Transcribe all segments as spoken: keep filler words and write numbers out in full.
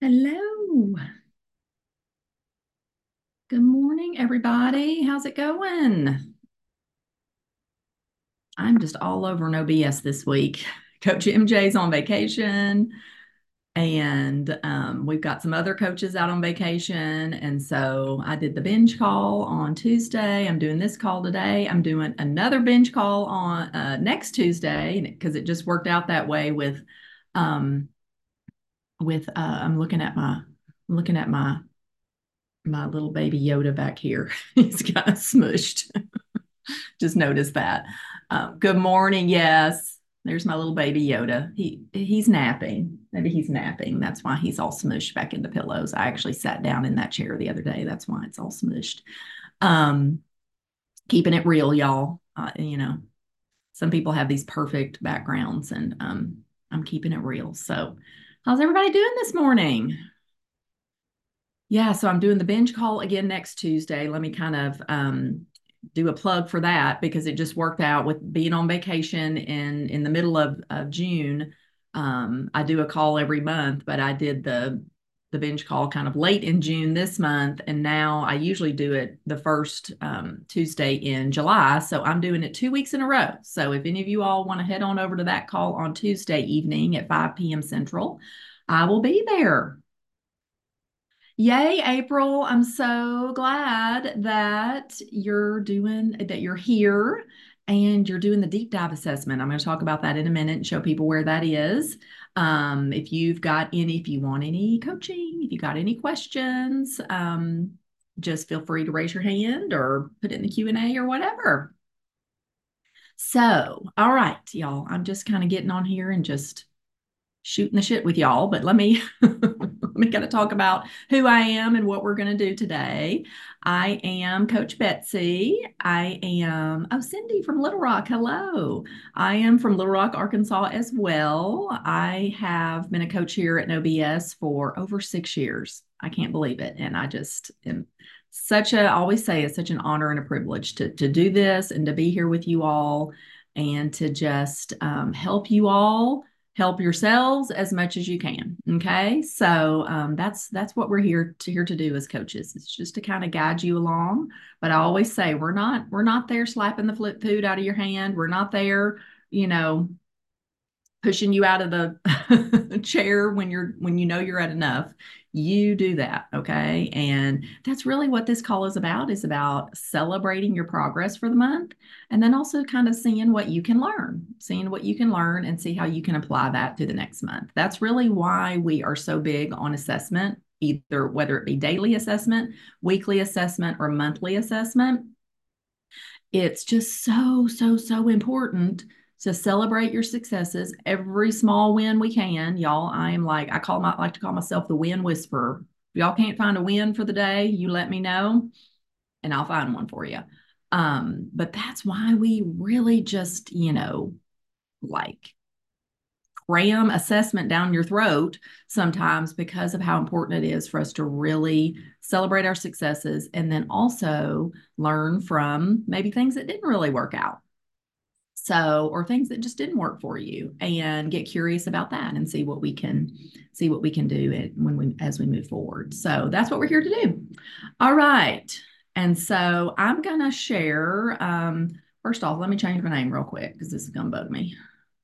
Hello. Good morning, everybody. How's it going? I'm just all over no B S this week. Coach M J's on vacation, and um, we've got some other coaches out on vacation. And so I did the binge call on Tuesday. I'm doing this call today. I'm doing another binge call on uh, next Tuesday because it just worked out that way with um, with uh, I'm looking at my I'm looking at my my little baby Yoda back here. He's kind of smushed. Just noticed that. Um, good morning. Yes, there's my little baby Yoda. He he's napping. Maybe he's napping. That's why he's all smushed back into pillows. I actually sat down in that chair the other day. That's why it's all smushed. Um, Keeping it real, y'all. Uh, you know, some people have these perfect backgrounds, and um, I'm keeping it real. So, how's everybody doing this morning? Yeah, so I'm doing the binge call again next Tuesday. Let me kind of um, do a plug for that because it just worked out with being on vacation in in the middle of, of June. Um, I do a call every month, but I did the the binge call kind of late in June this month, and now I usually do it the first um, Tuesday in July. So I'm doing it two weeks in a row. So if any of you all want to head on over to that call on Tuesday evening at five p m Central, I will be there. Yay, April. I'm so glad that you're doing that you're here and you're doing the deep dive assessment. I'm going to talk about that in a minute and show people where that is. Um, if you've got any, if you want any coaching, if you got any questions, um, just feel free to raise your hand or put it in the Q and A or whatever. So, all right, y'all. I'm just kind of getting on here and just shooting the shit with y'all, but let me let me kind of talk about who I am and what we're going to do today. I am Coach Betsy. I am oh Cindy from Little Rock. Hello. I am from Little Rock, Arkansas as well. I have been a coach here at No B S for over six years. I can't believe it, and I just am such a I always say it's such an honor and a privilege to to do this and to be here with you all and to just um, help you all help yourselves as much as you can. Okay. So um, that's that's what we're here to here to do as coaches. It's just to kind of guide you along. But I always say we're not we're not there slapping the flip food out of your hand. We're not there, you know, pushing you out of the chair when you're when you know you're at enough. You do that, okay? And that's really what this call is about, is about celebrating your progress for the month and then also kind of seeing what you can learn, seeing what you can learn and see how you can apply that to the next month. That's really why we are so big on assessment, either whether it be daily assessment, weekly assessment, or monthly assessment. It's just so, so, so important to celebrate your successes, every small win we can. Y'all, I am like, I call my like to call myself the win whisperer. If y'all can't find a win for the day, you let me know and I'll find one for you. Um, but that's why we really just, you know, like cram assessment down your throat sometimes because of how important it is for us to really celebrate our successes and then also learn from maybe things that didn't really work out. So, or things that just didn't work for you and get curious about that and see what we can see what we can do it when we as we move forward. So that's what we're here to do. All right. And so I'm gonna share um first off, let me change my name real quick because this is gonna bug me.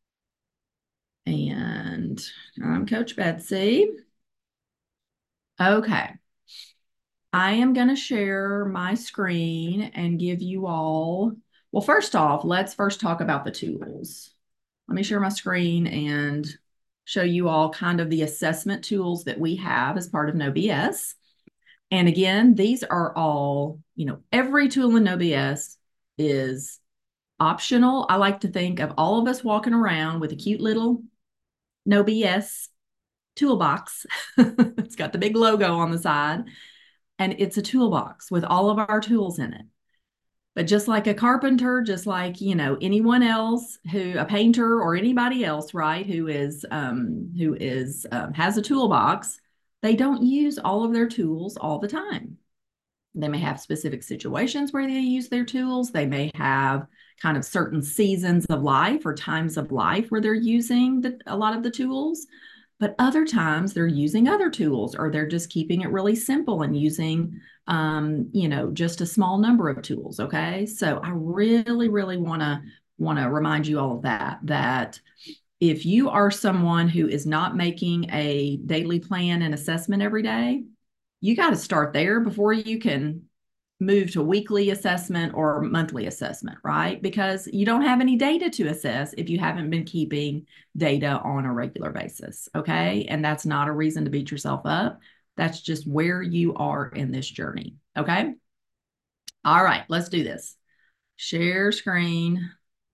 And I'm Coach Betsy. Okay. I am going to share my screen and give you all, well, first off, let's first talk about the tools. Let me share my screen and show you all kind of the assessment tools that we have as part of No B S. And again, these are all, you know, every tool in No B S is optional. I like to think of all of us walking around with a cute little No B S toolbox. It's got the big logo on the side, and it's a toolbox with all of our tools in it. But just like a carpenter, just like, you know, anyone else who, a painter or anybody else, right, who is, um, who is, um, has a toolbox, they don't use all of their tools all the time. They may have specific situations where they use their tools. They may have kind of certain seasons of life or times of life where they're using the, a lot of the tools. But other times they're using other tools, or they're just keeping it really simple and using, um, you know, just a small number of tools. Okay. So I really, really want to want to remind you all of that, that if you are someone who is not making a daily plan and assessment every day, you got to start there before you can move to weekly assessment or monthly assessment, right? Because you don't have any data to assess if you haven't been keeping data on a regular basis, okay? And that's not a reason to beat yourself up. That's just where you are in this journey, okay? All right, let's do this. Share screen.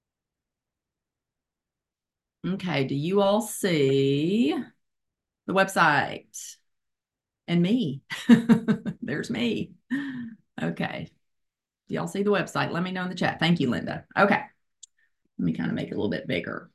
Okay, do you all see the website? And me. There's me. Okay. Do y'all see the website? Let me know in the chat. Thank you, Linda. Okay. Let me kind of make it a little bit bigger.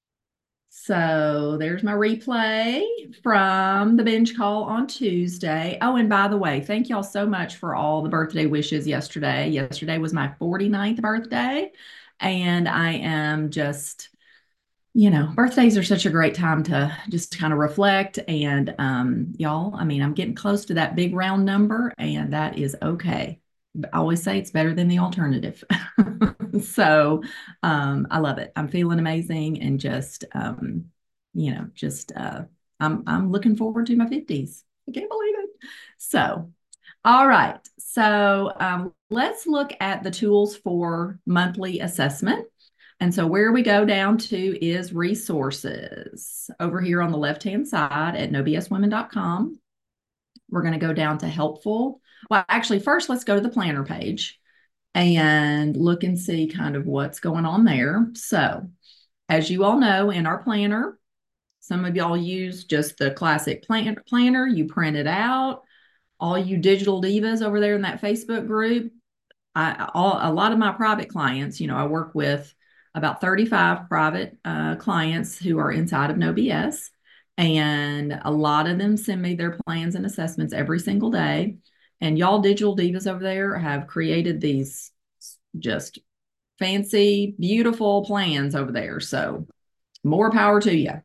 So there's my replay from the binge call on Tuesday. Oh, and by the way, thank y'all so much for all the birthday wishes yesterday. Yesterday was my forty-ninth birthday, and I am just, you know, birthdays are such a great time to just kind of reflect. And um, y'all, I mean, I'm getting close to that big round number, and that is okay. I always say it's better than the alternative. So um, I love it. I'm feeling amazing, and just, um, you know, just uh, I'm I'm looking forward to my fifties. I can't believe it. So, all right. So um, let's look at the tools for monthly assessment. And so where we go down to is resources over here on the left-hand side at no b s women dot com. We're going to go down to helpful. Well, actually, first, let's go to the planner page and look and see kind of what's going on there. So as you all know, in our planner, some of y'all use just the classic plan planner. You print it out. All you digital divas over there in that Facebook group, I, all, a lot of my private clients, you know, I work with about thirty-five private uh, clients who are inside of No B S. And a lot of them send me their plans and assessments every single day. And y'all digital divas over there have created these just fancy, beautiful plans over there. So more power to you.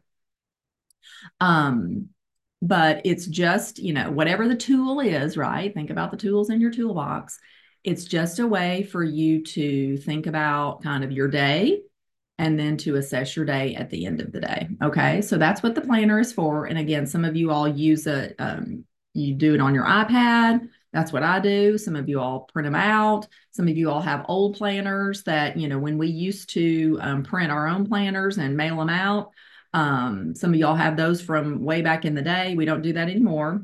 Um, but it's just, you know, whatever the tool is, right? Think about the tools in your toolbox. It's just a way for you to think about kind of your day and then to assess your day at the end of the day. Okay. So that's what the planner is for. And again, some of you all use it, um, you do it on your iPad. That's what I do. Some of you all print them out. Some of you all have old planners that, you know, when we used to um, print our own planners and mail them out, um, some of y'all have those from way back in the day. We don't do that anymore.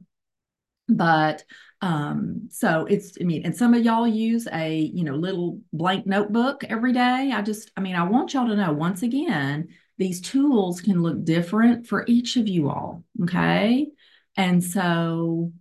But um, so it's, I mean, and some of y'all use a, you know, little blank notebook every day. I just, I mean, I want y'all to know, once again, these tools can look different for each of you all. Okay. And so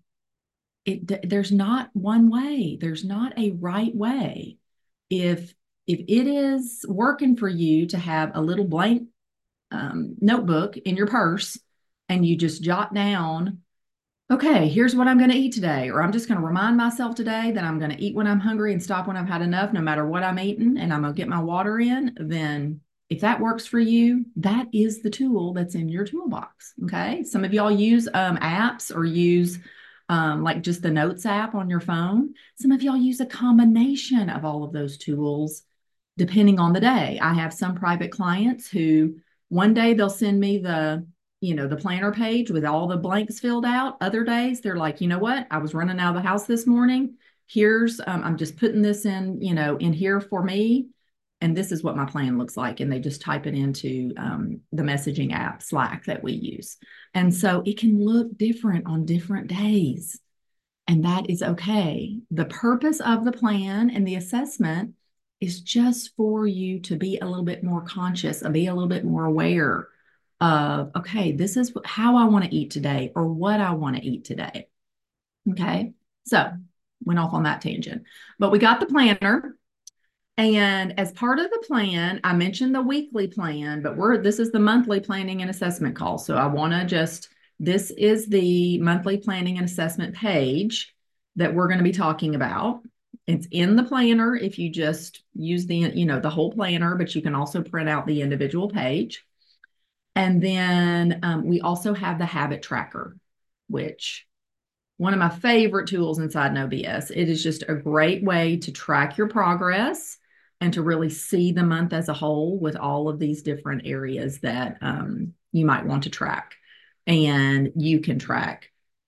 it, there's not one way, there's not a right way. If, if it is working for you to have a little blank um, notebook in your purse and you just jot down, okay, here's what I'm going to eat today, or I'm just going to remind myself today that I'm going to eat when I'm hungry and stop when I've had enough, no matter what I'm eating, and I'm going to get my water in, then if that works for you, that is the tool that's in your toolbox. Okay. Some of y'all use um, apps or use um, like just the Notes app on your phone. Some of y'all use a combination of all of those tools depending on the day. I have some private clients who one day they'll send me the, you know, the planner page with all the blanks filled out. Other days they're like, you know what? I was running out of the house this morning. Here's, um, I'm just putting this in, you know, in here for me. And this is what my plan looks like. And they just type it into um, the messaging app, Slack, that we use. And so it can look different on different days. And that is okay. The purpose of the plan and the assessment is just for you to be a little bit more conscious and be a little bit more aware of, okay, this is how I want to eat today or what I want to eat today. Okay. So went off on that tangent, but we got the planner. And as part of the plan, I mentioned the weekly plan, but we're, this is the monthly planning and assessment call. So I want to just, this is the monthly planning and assessment page that we're going to be talking about. It's in the planner if you just use the, you know, the whole planner, but you can also print out the individual page. And then um, we also have the habit tracker, which one of my favorite tools inside N O B S. It is just a great way to track your progress and to really see the month as a whole with all of these different areas that um, you might want to track. And you can track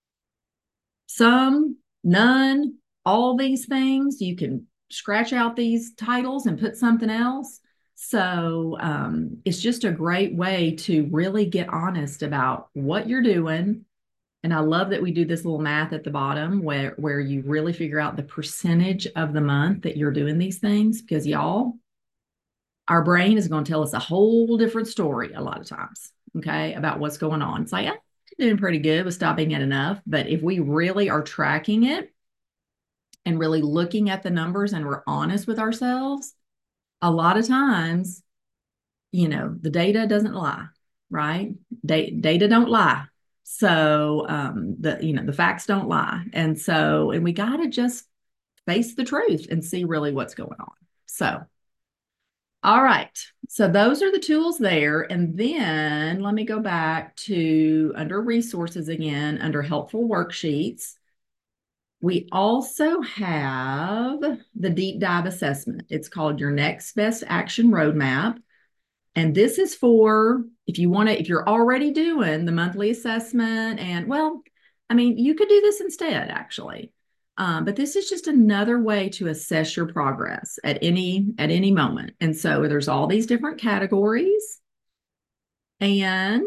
some, none, all these things. You can scratch out these titles and put something else. So um, it's just a great way to really get honest about what you're doing. And I love that we do this little math at the bottom where, where you really figure out the percentage of the month that you're doing these things, because y'all, our brain is going to tell us a whole different story a lot of times, okay, about what's going on. It's like, I'm doing pretty good with stopping at enough. But if we really are tracking it and really looking at the numbers and we're honest with ourselves, a lot of times, you know, the data doesn't lie, right? Da- data don't lie. So um, the you know the facts don't lie, and so and we got to just face the truth and see really what's going on. So, all right. So those are the tools there, and then let me go back to under resources again, under helpful worksheets. We also have the deep dive assessment. It's called your next best action roadmap. And this is for if you want to, if you're already doing the monthly assessment, and well, I mean, you could do this instead, actually. Um, but this is just another way to assess your progress at any at any moment. And so there's all these different categories, and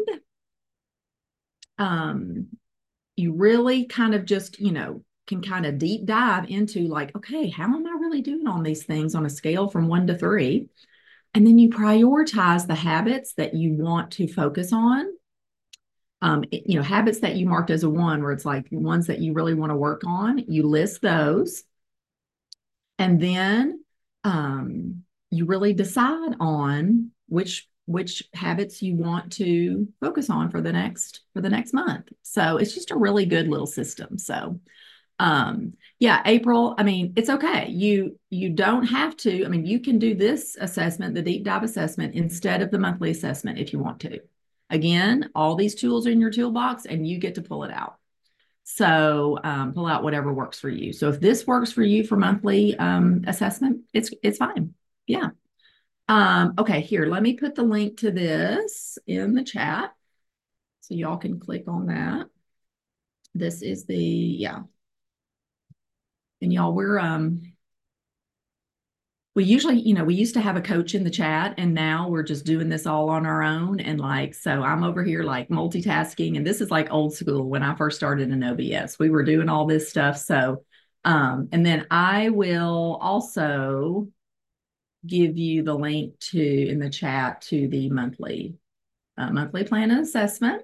um, you really kind of just, you know, can kind of deep dive into like, okay, how am I really doing on these things on a scale from one to three? And then you prioritize the habits that you want to focus on. Um, you know, habits that you marked as a one, where it's like ones that you really want to work on, you list those. And then um, you really decide on which which habits you want to focus on for the next for the next month. So it's just a really good little system. So um yeah, April, I mean, it's okay, you you don't have to, I mean, you can do this assessment, the deep dive assessment, instead of the monthly assessment if you want to. Again, all these tools are in your toolbox and you get to pull it out. So um, pull out whatever works for you. So if this works for you for monthly um, assessment, it's it's fine. Yeah. Um okay, here, let me put the link to this in the chat so y'all can click on that. This is the, yeah. And y'all, we're um we usually, you know, we used to have a coach in the chat, and now we're just doing this all on our own. And like, so I'm over here like multitasking, and this is like old school. When I first started in O B S, we were doing all this stuff. So, um, and then I will also give you the link to in the chat to the monthly uh, monthly plan and assessment.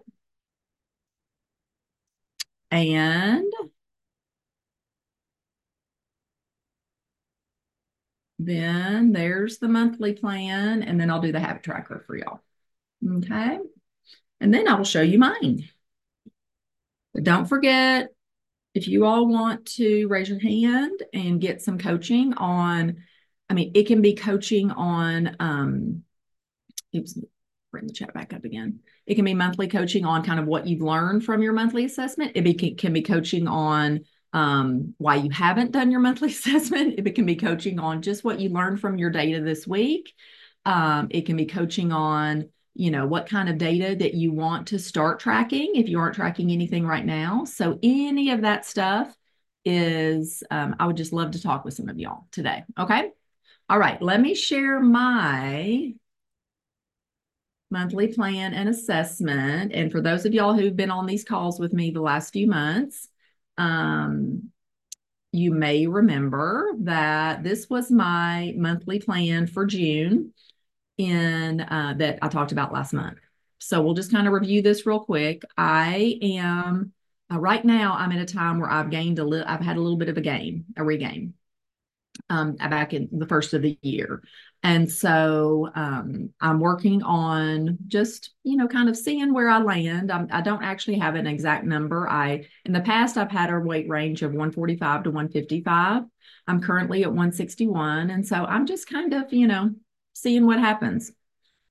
And then there's the monthly plan, and then I'll do the habit tracker for y'all. Okay. And then I will show you mine. But don't forget, if you all want to raise your hand and get some coaching on, I mean, it can be coaching on, um, oops, bring the chat back up again. It can be monthly coaching on kind of what you've learned from your monthly assessment. It be, can be coaching on um, why you haven't done your monthly assessment. It can be coaching on just what you learned from your data this week. Um, it can be coaching on, you know, what kind of data that you want to start tracking if you aren't tracking anything right now. So any of that stuff is, um, I would just love to talk with some of y'all today. Okay. All right. Let me share my monthly plan and assessment. And for those of y'all who've been on these calls with me the last few months, um, you may remember that this was my monthly plan for June in uh, that I talked about last month. So we'll just kind of review this real quick. I am uh, right now, I'm at a time where I've gained a little, I've had a little bit of a gain, a regain um, back in the first of the year. And so um, I'm working on just, you know, kind of seeing where I land. I'm, I don't actually have an exact number. I, in the past, I've had a weight range of one forty-five to one fifty-five. I'm currently at one sixty-one. And so I'm just kind of, you know, seeing what happens.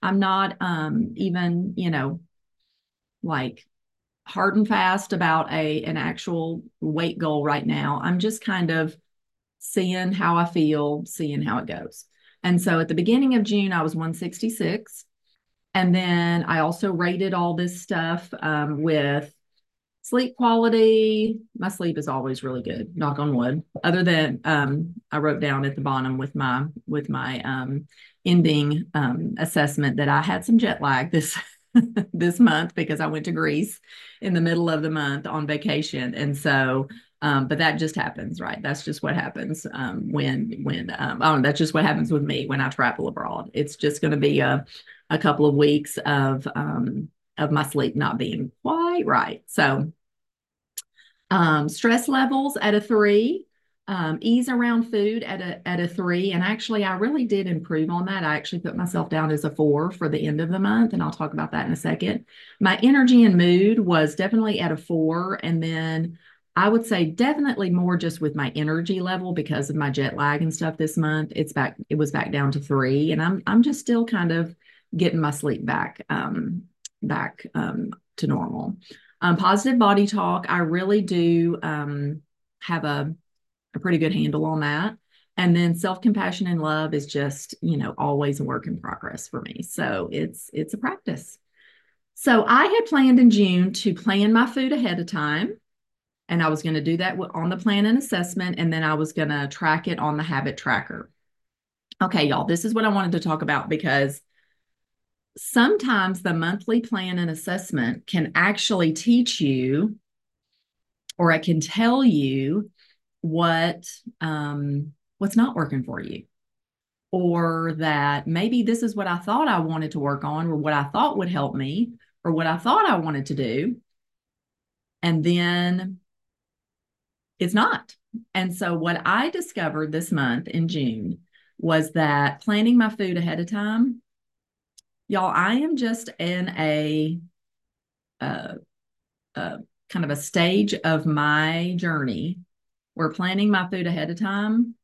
I'm not um, even, you know, like hard and fast about a an actual weight goal right now. I'm just kind of seeing how I feel, seeing how it goes. And so at the beginning of June, I was one sixty-six. And then I also rated all this stuff um, with sleep quality. My sleep is always really good, knock on wood. Other than um, I wrote down at the bottom with my with my um, ending um, assessment that I had some jet lag this this month because I went to Greece in the middle of the month on vacation, and so. Um, but that just happens, right? That's just what happens um, when when um, oh, that's just what happens with me when I travel abroad. It's just going to be a a couple of weeks of um, of my sleep not being quite right. So um, stress levels at a three, um, ease around food at a at a three, and actually I really did improve on that. I actually put myself down as a four for the end of the month, and I'll talk about that in a second. My energy and mood was definitely at a four, and then I would say definitely more just with my energy level because of my jet lag and stuff this month. It's back, it was back down to three, and I'm I'm just still kind of getting my sleep back um, back um, to normal. Um, positive body talk, I really do um, have a, a pretty good handle on that. And then self-compassion and love is just, you know, always a work in progress for me. So it's it's a practice. So I had planned in June to plan my food ahead of time. And I was going to do that on the plan and assessment. And then I was going to track it on the habit tracker. Okay, y'all, this is what I wanted to talk about because sometimes the monthly plan and assessment can actually teach you, or I can tell you what um, what's not working for you, or that maybe this is what I thought I wanted to work on, or what I thought would help me, or what I thought I wanted to do, and then it's not. And so what I discovered this month in June was that planning my food ahead of time, y'all, I am just in a, a, a kind of a stage of my journey where planning my food ahead of time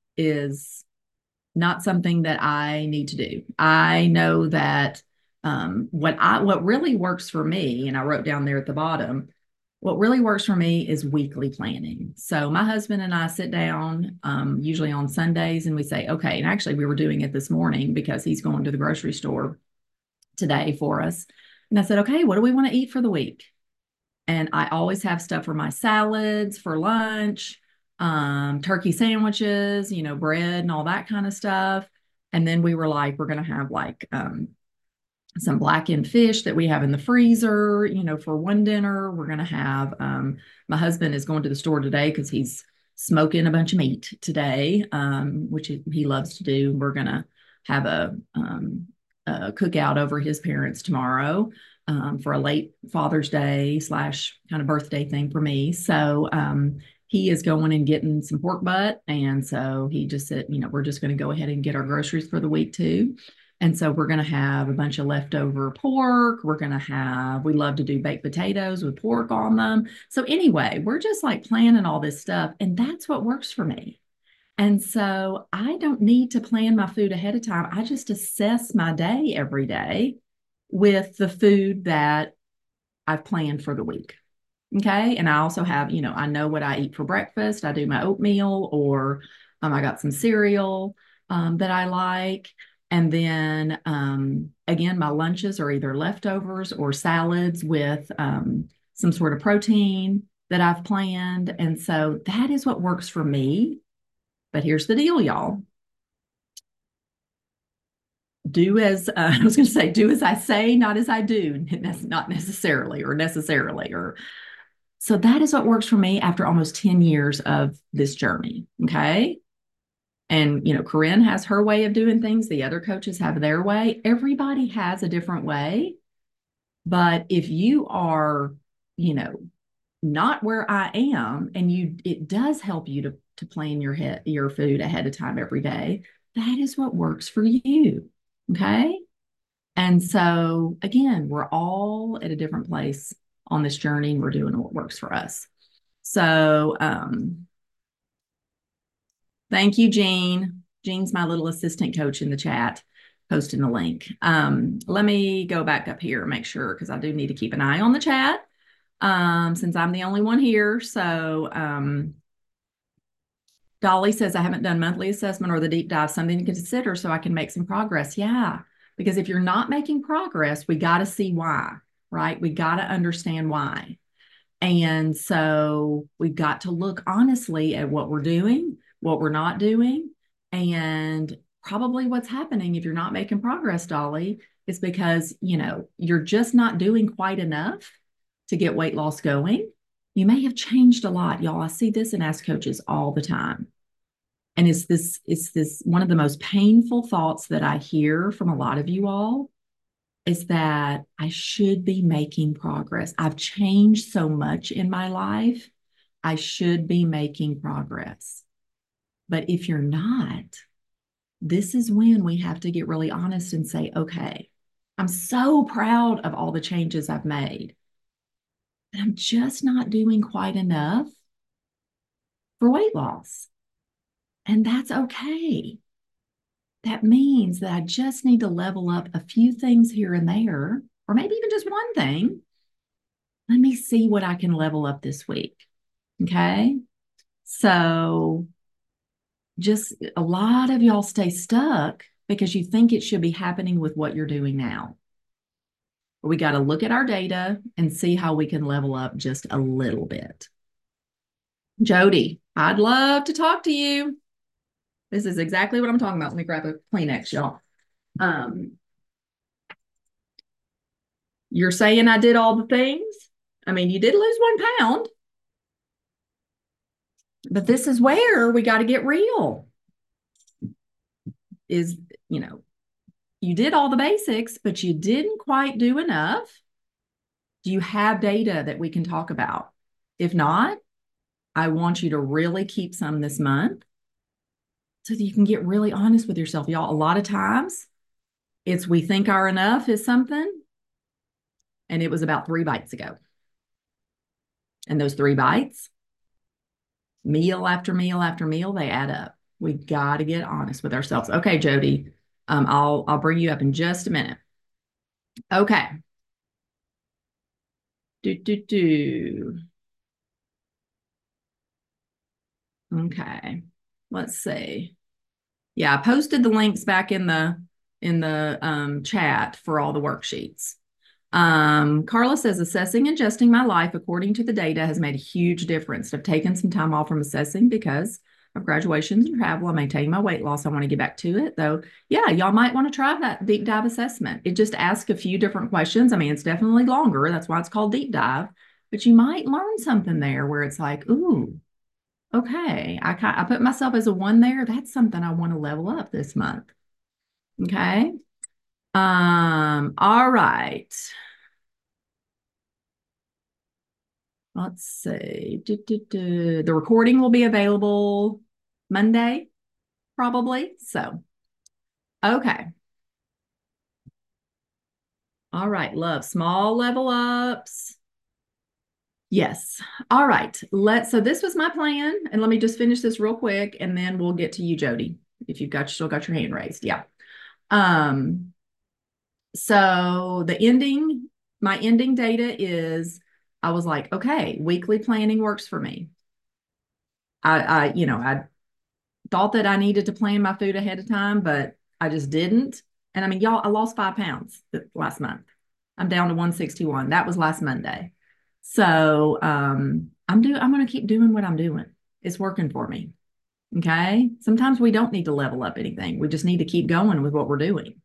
is not something that I need to do. I know that um, what I what really works for me, and I wrote down there at the bottom, what really works for me is weekly planning. So my husband and I sit down um, usually on Sundays and we say, okay, and actually we were doing it this morning because he's going to the grocery store today for us. And I said, okay, what do we want to eat for the week? And I always have stuff for my salads, for lunch, um, turkey sandwiches, you know, bread and all that kind of stuff. And then we were like, we're going to have like um, some blackened fish that we have in the freezer, you know, for one dinner. We're going to have, um, my husband is going to the store today because he's smoking a bunch of meat today, um, which he loves to do. We're going to have a, um, a cookout over his parents tomorrow um, for a late Father's Day slash kind of birthday thing for me. So um, he is going and getting some pork butt. And so he just said, you know, we're just going to go ahead and get our groceries for the week too. And so we're going to have a bunch of leftover pork. We're going to have, we love to do baked potatoes with pork on them. So anyway, we're just like planning all this stuff. And that's what works for me. And so I don't need to plan my food ahead of time. I just assess my day every day with the food that I've planned for the week. Okay. And I also have, you know, I know what I eat for breakfast. I do my oatmeal, or um, I got some cereal um, that I like. And then um, again, my lunches are either leftovers or salads with um, some sort of protein that I've planned. And so that is what works for me. But here's the deal, y'all. Do as uh, I was going to say, do as I say, not as I do. Not necessarily, or necessarily, or so that is what works for me after almost ten years of this journey. Okay. And, you know, Corinne has her way of doing things. The other coaches have their way. Everybody has a different way. But if you are, you know, not where I am, and you, it does help you to, to plan your head, your food ahead of time every day, that is what works for you. Okay. And so again, we're all at a different place on this journey, and we're doing what works for us. So um, thank you, Jean. Jean's my little assistant coach in the chat. posting the link. Um, let me go back up here, make sure, because I do need to keep an eye on the chat um, since I'm the only one here. So um, Dolly says, I haven't done monthly assessment or the deep dive, something to consider so I can make some progress. Yeah, because if you're not making progress, we got to see why, right? We got to understand why. And so we've got to look honestly at what we're doing, what we're not doing, and probably what's happening if you're not making progress, Dolly, is because, you know, you're just not doing quite enough to get weight loss going. You may have changed a lot, y'all. I see this in Ask Coaches all the time. And it's this, it's this one of the most painful thoughts that I hear from a lot of you all is that I should be making progress. I've changed so much in my life. I should be making progress. But if you're not, this is when we have to get really honest and say, okay, I'm so proud of all the changes I've made, but I'm just not doing quite enough for weight loss. And that's okay. That means that I just need to level up a few things here and there, or maybe even just one thing. Let me see what I can level up this week. Okay. So just a lot of y'all stay stuck because you think it should be happening with what you're doing now. But we got to look at our data and see how we can level up just a little bit. Jody, I'd love to talk to you. This is exactly what I'm talking about. Let me grab a Kleenex, y'all. Um, you're saying I did all the things. I mean, you did lose one pound. But this is where we got to get real. Is, you know, you did all the basics, but you didn't quite do enough. Do you have data that we can talk about? If not, I want you to really keep some this month so that you can get really honest with yourself. Y'all, a lot of times it's we think our enough is something, and it was about three bites ago. And those three bites, meal after meal after meal, they add up. We got to get honest with ourselves. Okay, Jody, um, I'll I'll bring you up in just a minute. Okay. Do do do. Okay. Let's see. Yeah, I posted the links back in the in the um, chat for all the worksheets. Um, Carla says, assessing and adjusting my life according to the data has made a huge difference. I've taken some time off from assessing because of graduations and travel. I'm maintaining my weight loss. I want to get back to it, though. Yeah, y'all might want to try that deep dive assessment. It just asks a few different questions. I mean, it's definitely longer. That's why it's called deep dive. But you might learn something there where it's like, ooh, okay, I, I put myself as a one there. That's something I want to level up this month. Okay. Um, all right. Let's see. Du, du, du. The recording will be available Monday, probably. So, okay. All right, love. Small level ups. Yes. All right. Let's, so this was my plan. And let me just finish this real quick and then we'll get to you, Jody, if you've got still got your hand raised. Yeah. Um, so the ending, my ending data is I was like, okay, weekly planning works for me. I, I, you know, I thought that I needed to plan my food ahead of time, but I just didn't. And I mean, y'all, I lost five pounds last month. I'm down to one sixty-one. That was last Monday. So um, I'm do I'm going to keep doing what I'm doing. It's working for me. Okay. Sometimes we don't need to level up anything. We just need to keep going with what we're doing.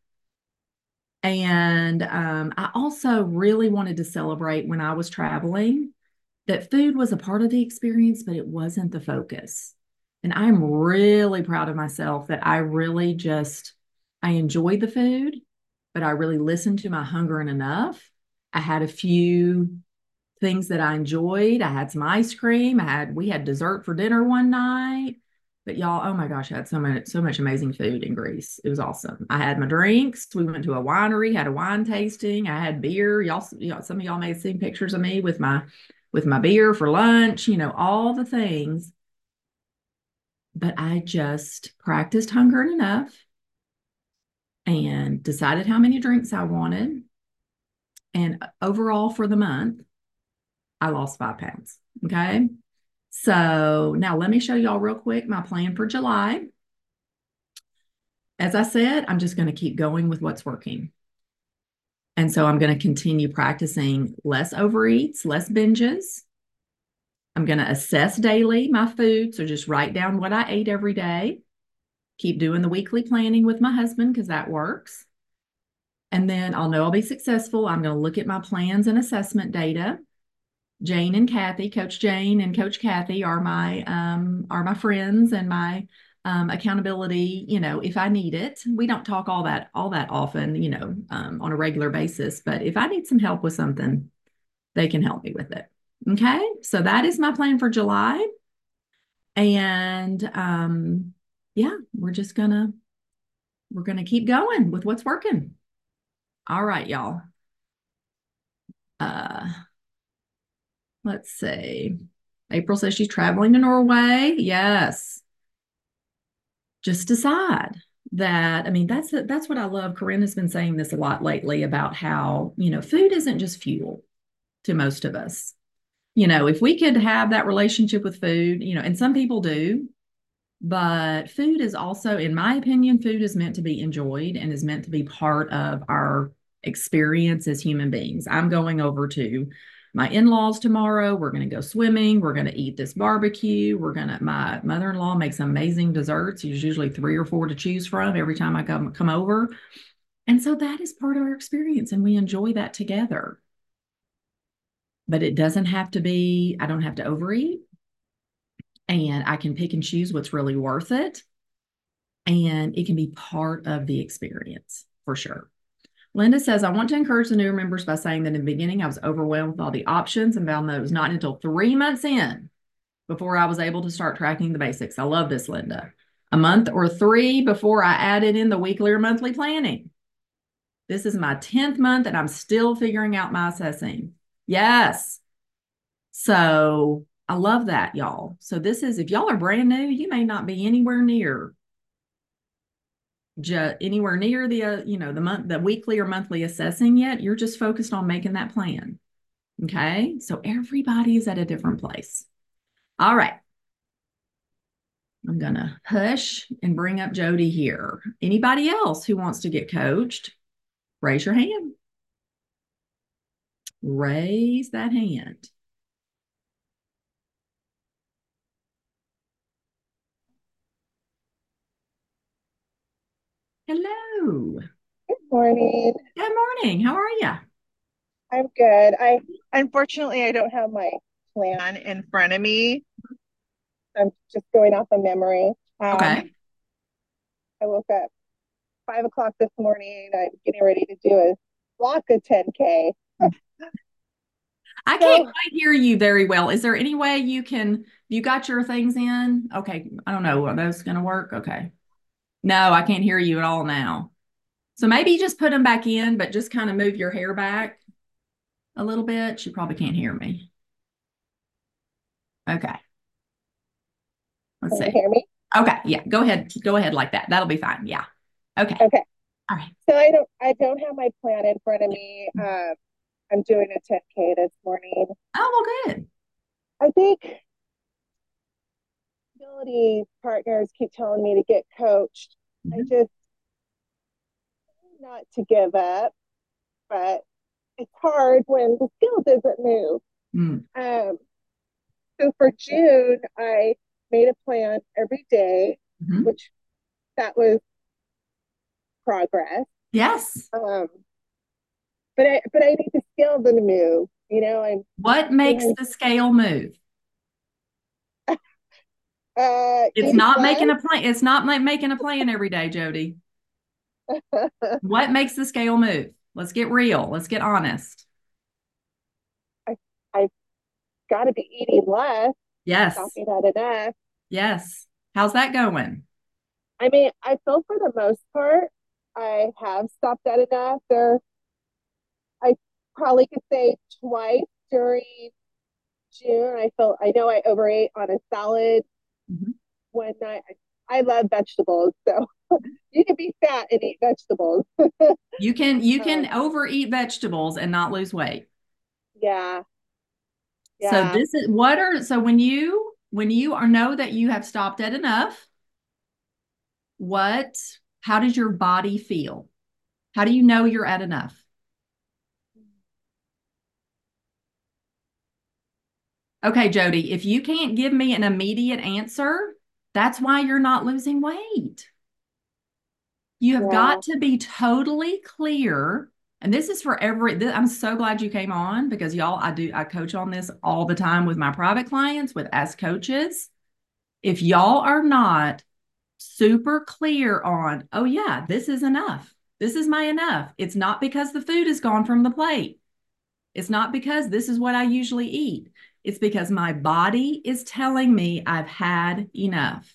And um, I also really wanted to celebrate when I was traveling that food was a part of the experience, but it wasn't the focus. And I'm really proud of myself that I really just, I enjoyed the food, but I really listened to my hunger and enough. I had a few things that I enjoyed. I had some ice cream. I had, we had dessert for dinner one night. But y'all, oh my gosh, I had so much, so much amazing food in Greece. It was awesome. I had my drinks. We went to a winery, had a wine tasting. I had beer. Y'all, you know, some of y'all may have seen pictures of me with my with my beer for lunch, you know, all the things. But I just practiced hunger enough and decided how many drinks I wanted. And overall for the month, I lost five pounds. Okay. So now let me show y'all real quick my plan for July. As I said, I'm just going to keep going with what's working. And so I'm going to continue practicing less overeats, less binges. I'm going to assess daily my food. So just write down what I ate every day. Keep doing the weekly planning with my husband because that works. And then I'll know I'll be successful. I'm going to look at my plans and assessment data. Jane and Kathy, Coach Jane and Coach Kathy are my um, are my friends and my um, accountability. You know, if I need it, we don't talk all that all that often. You know, um, on a regular basis. But if I need some help with something, they can help me with it. Okay, so that is my plan for July, and um, yeah, we're just gonna we're gonna keep going with what's working. All right, y'all. Uh, let's see. April says she's traveling to Norway. Yes. Just decide that. I mean, that's that's what I love. Corinne has been saying this a lot lately about how, you know, food isn't just fuel to most of us. You know, if we could have that relationship with food, you know, and some people do, but food is also, in my opinion, food is meant to be enjoyed and is meant to be part of our experience as human beings. I'm going over to my in-laws tomorrow. We're going to go swimming. We're going to eat this barbecue. We're going to, my mother-in-law makes amazing desserts. There's usually three or four to choose from every time I come, come over. And so that is part of our experience, and we enjoy that together. But it doesn't have to be, I don't have to overeat, and I can pick and choose what's really worth it. And it can be part of the experience for sure. Linda says, I want to encourage the newer members by saying that in the beginning, I was overwhelmed with all the options and found that it was not until three months in before I was able to start tracking the basics. I love this, Linda. A month or three before I added in the weekly or monthly planning. This is my tenth month and I'm still figuring out my assessing. Yes. So I love that, y'all. So this is, if y'all are brand new, you may not be anywhere near just anywhere near the, uh, you know, the month, the weekly or monthly assessing yet. You're just focused on making that plan. Okay. So everybody's at a different place. All right. I'm going to hush and bring up Jody here. Anybody else who wants to get coached, raise your hand. Raise that hand. Hello. Good morning. Good morning. How are you? I'm good. I unfortunately I don't have my plan in front of me. I'm just going off of memory. Um, Okay. I woke up five o'clock this morning. I'm getting ready to do a block of ten K. I can't So quite hear you very well. Is there any way you can, you got your things in? Okay. I don't know. Are those going to work? Okay. No, I can't hear you at all now. So maybe just put them back in, but just kind of move your hair back a little bit. She probably can't hear me. Okay. Let's can you see. hear me? Okay. Yeah. Go ahead. Go ahead like that. That'll be fine. Yeah. Okay. Okay. All right. So I don't I don't have my plan in front of me. Um, I'm doing a ten K this morning. Oh, well, good. I think ability partners keep telling me to get coached. I Mhm. just not to give up, but it's hard when the skill doesn't move. Mm. Um, so for June, I made a plan every day, Mhm. which that was progress. Yes. Um, but I but I need the skill to move. You know, I'm What makes doing the scale move? uh, It's eating not making less. a plan. It's not like making a plan every day, Jody. What makes the scale move? Let's get real. Let's get honest. I I've got to be eating less, Yes. stopping at enough. Yes. How's that going? I mean, I feel for the most part, I have stopped at enough. There, I probably could say twice during June. I felt I know I overate on a salad Mhm. one night. I love vegetables, so You can be fat and eat vegetables. You can you Um, can overeat vegetables and not lose weight. yeah, So yeah. this is what are so when you when you are know that you have stopped at enough, what how does your body feel? How do you know you're at enough? Okay, Jody, if you can't give me an immediate answer, that's why you're not losing weight. You have Yeah. got to be totally clear. And this is for every, th- I'm so glad you came on because y'all, I do, I coach on this all the time with my private clients, with as coaches. If y'all are not super clear on, oh, yeah, this is enough. This is my enough. It's not because the food is gone from the plate. It's not because this is what I usually eat. It's because my body is telling me I've had enough.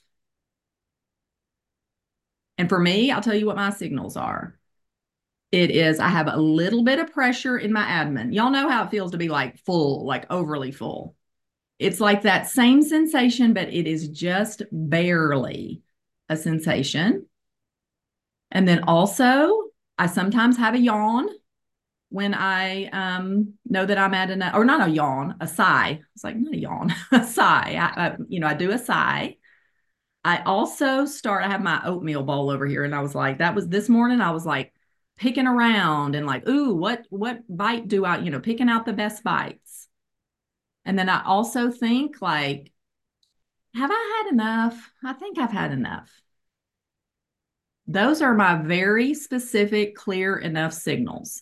And for me, I'll tell you what my signals are. It is, I have a little bit of pressure in my abdomen. Y'all know how it feels to be like full, like overly full. It's like that same sensation, but it is just barely a sensation. And then also, I sometimes have a yawn when I um, know that I'm at an, or not a yawn, a sigh. It's like, not a yawn, a sigh. I, I, you know, I do a sigh. I also start, I have my oatmeal bowl over here. And I was like, that was this morning. I was like picking around and like, ooh, what, what bite do I, you know, picking out the best bites. And then I also think like, have I had enough? I think I've had enough. Those are my very specific, clear enough signals.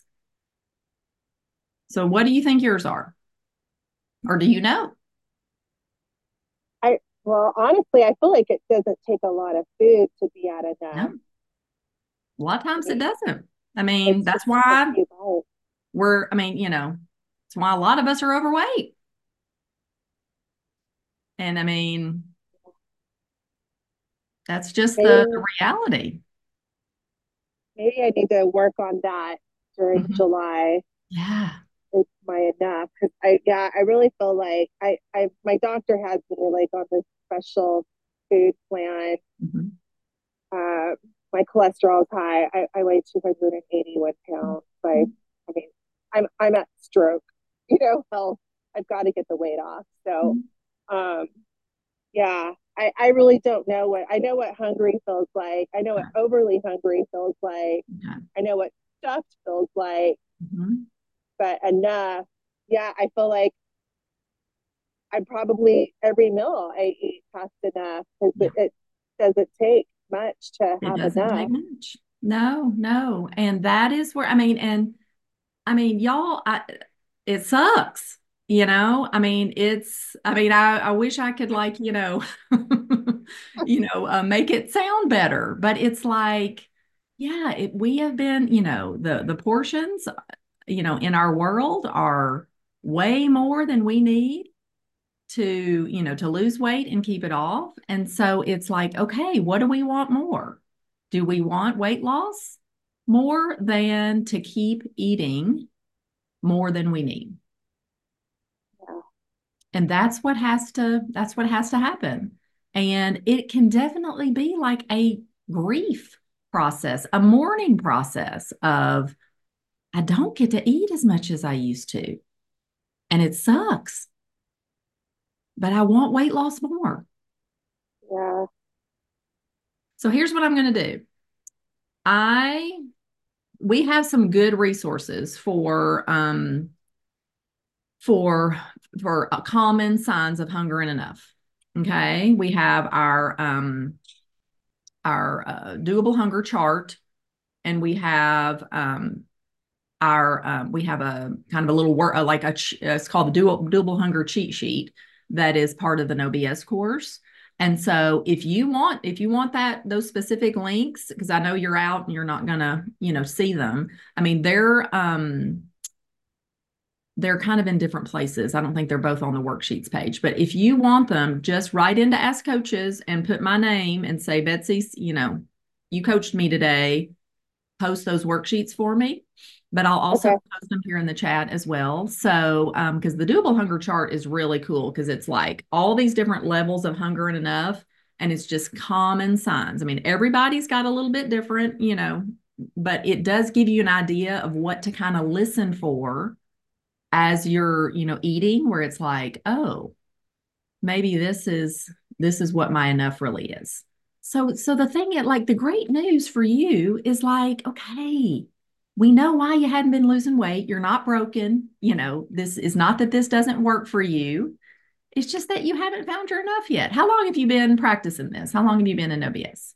So what do you think yours are? Or do you know? I well, honestly, I feel like it doesn't take a lot of food to be at enough. No, a lot of I times it mean, doesn't. I mean, it's that's just a why few bites. we're, I mean, you know, it's why a lot of us are overweight. And I mean, that's just the, Maybe the reality. maybe I need to work on that during Mhm. July. Yeah. Is my enough? Because I yeah, I really feel like I I my doctor has me like on this special food plan. Mhm. Uh, my cholesterol is high. I, I weigh two hundred eighty-one pounds. I I mean, I'm I'm at stroke. You know, health. I've got to get the weight off. So, Mhm. um, yeah, I, I really don't know what I know what hungry feels like. I know what overly hungry feels like. Okay. I know what stuffed feels like, Mhm. but enough. Yeah, I feel like I'm probably every meal I eat costs enough because Yeah. it, it doesn't take much to It have doesn't take enough. much. No, no. And that is where, I mean, and I mean, y'all, I, it sucks. You know, I mean, it's, I mean, I, I wish I could like, you know, you know, uh, make it sound better, but it's like, yeah, it, we have been, you know, the, the portions, you know, in our world are way more than we need to, you know, to lose weight and keep it off. And so it's like, okay, what do we want more? Do we want weight loss more than to keep eating more than we need? Yeah. And that's what has to that's what has to happen. And it can definitely be like a grief process, a mourning process of I don't get to eat as much as I used to. And it sucks, but I want weight loss more. Yeah. So here's what I'm going to do. I we have some good resources for um for for uh, common signs of hunger and enough. Okay, we have our um our uh, doable hunger chart, and we have um our um, we have a kind of a little work uh, like a ch- uh, it's called the doable, doable hunger cheat sheet that is part of the No B S course. And so if you want if you want that those specific links, because I know you're out and you're not gonna you know see them. I mean they're um they're kind of in different places. I don't think they're both on the worksheets page, but if you want them, just write into Ask Coaches and put my name and say, Betsy's, you know, you coached me today. Post those worksheets for me, but I'll also Okay. post them here in the chat as well. So, because um, the doable hunger chart is really cool because it's like all these different levels of hunger and enough. and it's just common signs. I mean, everybody's got a little bit different, you know, but it does give you an idea of what to kind of listen for as you're, you know, eating, where it's like, oh, maybe this is this is what my enough really is. So so the thing is, like, the great news for you is like, okay, we know why you hadn't been losing weight. You're not broken. You know, this is not that this doesn't work for you. It's just that you haven't found your enough yet. How long have you been practicing this? How long have you been in O B S?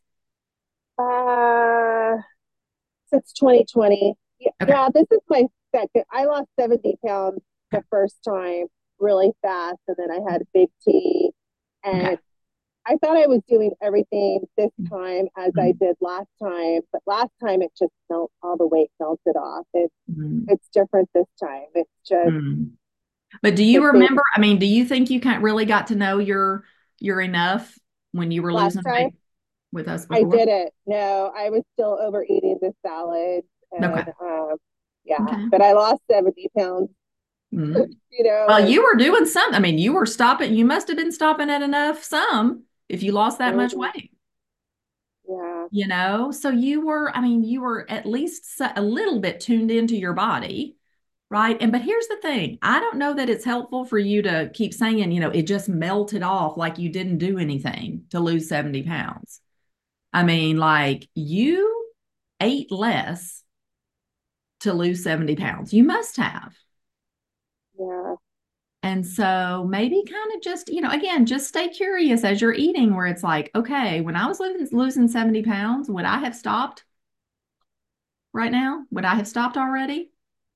Uh, since twenty twenty. Yeah, Okay. yeah, this is my second. I lost seventy pounds Okay. the first time really fast, and then I had big T. Okay. And I thought I was doing everything this time as I Mhm. did last time, but last time it just melt all the weight melted off. It's Mhm. it's different this time. It's just Mhm. But do you the thing remember? I mean, do you think you kind of really got to know your your enough when you were last losing time weight with us I before? didn't. No, I was still overeating the salads and Okay. um yeah, Okay. but I lost seventy pounds, Mhm. you know, Well, and you were doing something. I mean, you were stopping. You must have been stopping at enough some if you lost that much mhm, weight, yeah, you know? So you were, I mean, you were at least s- a little bit tuned into your body, right? And but here's the thing. I don't know that it's helpful for you to keep saying, you know, it just melted off like you didn't do anything to lose seventy pounds. I mean, like, you ate less to lose seventy pounds. You must have. yeah, And so maybe kind of just, you know, again, just stay curious as you're eating, where it's like, okay, when I was losing, losing seventy pounds, would I have stopped right now? Would I have stopped already?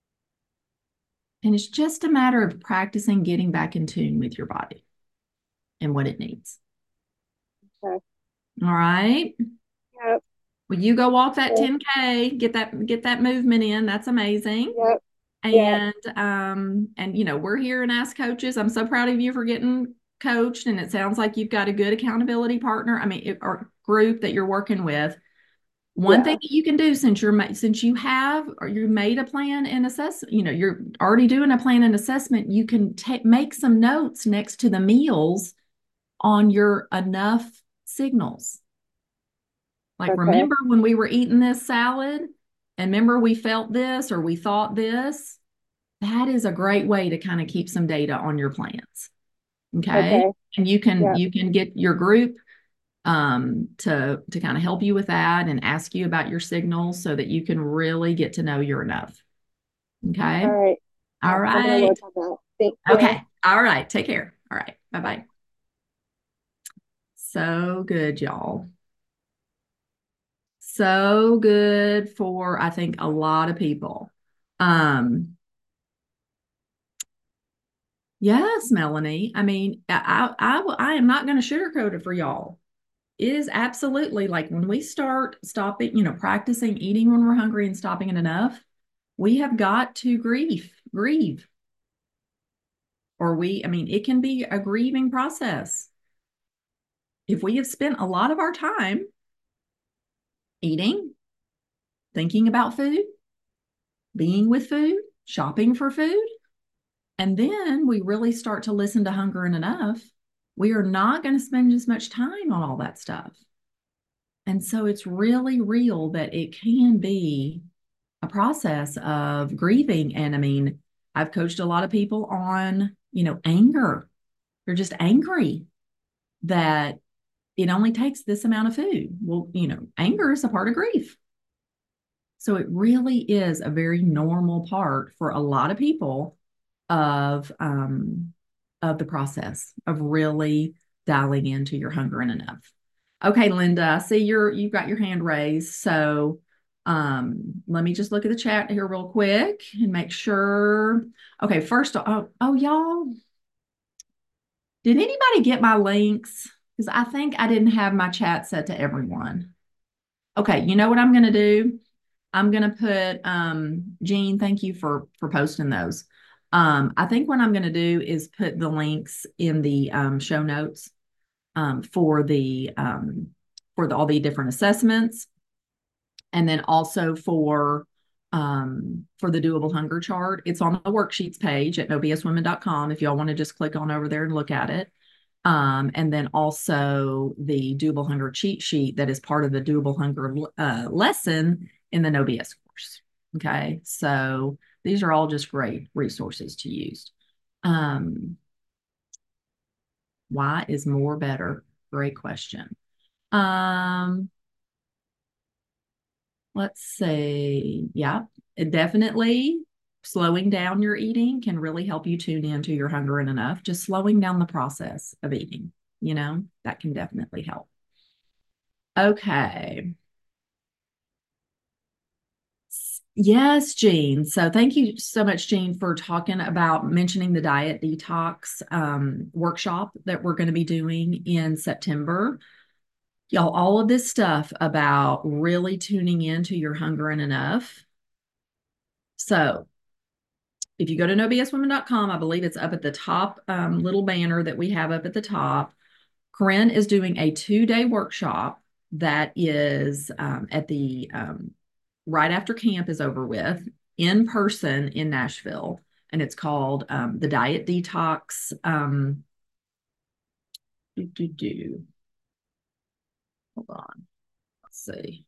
And it's just a matter of practicing getting back in tune with your body and what it needs. okay, All right. yep, Well, you go walk that okay, ten K, get that get that movement in. That's amazing. yep, yep, And um, and you know, we're here and Ask Coaches. I'm so proud of you for getting coached, and it sounds like you've got a good accountability partner. I mean, it, or group that you're working with. One thing yeah, that you can do, since you're since you have or you made a plan and assess, you know, you're already doing a plan and assessment, you can take make some notes next to the meals on your enough signals. Like, okay, remember when we were eating this salad, and remember we felt this or we thought this? That is a great way to kind of keep some data on your plans. Okay. okay, And you can yep, you can get your group um, to to kind of help you with that and ask you about your signals so that you can really get to know your enough. all Okay. right, All yep, I'm gonna work right. on that. Thank you. Okay. All right. Take care. All right. Bye bye. So good, y'all. So good for, I think, a lot of people. Um, yes, Melanie. I mean, I I, I am not going to sugarcoat it for y'all. It is absolutely like when we start stopping, you know, practicing eating when we're hungry and stopping it enough, we have got to grieve, grieve. Or we, I mean, it can be a grieving process. If we have spent a lot of our time eating, thinking about food, being with food, shopping for food, and then we really start to listen to hunger and enough, we are not going to spend as much time on all that stuff. And so it's really real that it can be a process of grieving. And I mean, I've coached a lot of people on, you know, anger. They're just angry that it only takes this amount of food. Well, you know, anger is a part of grief. So it really is a very normal part for a lot of people of um, of the process of really dialing into your hunger and enough. Okay, Linda, I see you're you've got your hand raised. So um, let me just look at the chat here real quick and make sure. Okay, first, oh, oh, y'all, did anybody get my links? Because I think I didn't have my chat set to everyone. Okay, you know what I'm going to do? I'm going to put um Jean, thank you for for posting those. Um, I think what I'm going to do is put the links in the um, show notes um, for the um, for the, all the different assessments, and then also for um, for the doable hunger chart. It's on the worksheets page at no b s women dot com if y'all want to just click on over there and look at it. Um, and then also the Doable Hunger cheat sheet that is part of the Doable Hunger uh, lesson in the No B S course. Okay, so these are all just great resources to use. Um, why is more better? Great question. Um, let's see. Yeah, it definitely slowing down your eating can really help you tune into your hunger and enough. Just slowing down the process of eating, you know, that can definitely help. Okay. Yes, Jean. So thank you so much, Jean, for talking about mentioning the diet detox um, workshop that we're going to be doing in September. Y'all, all of this stuff about really tuning into your hunger and enough. So if you go to no b s women dot com, I believe it's up at the top um, little banner that we have up at the top. Corinne is doing a two-day workshop that is um, at the um, right after camp is over with in person in Nashville, and it's called um, the Diet Detox. Um, do, do, do. Hold on, let's see.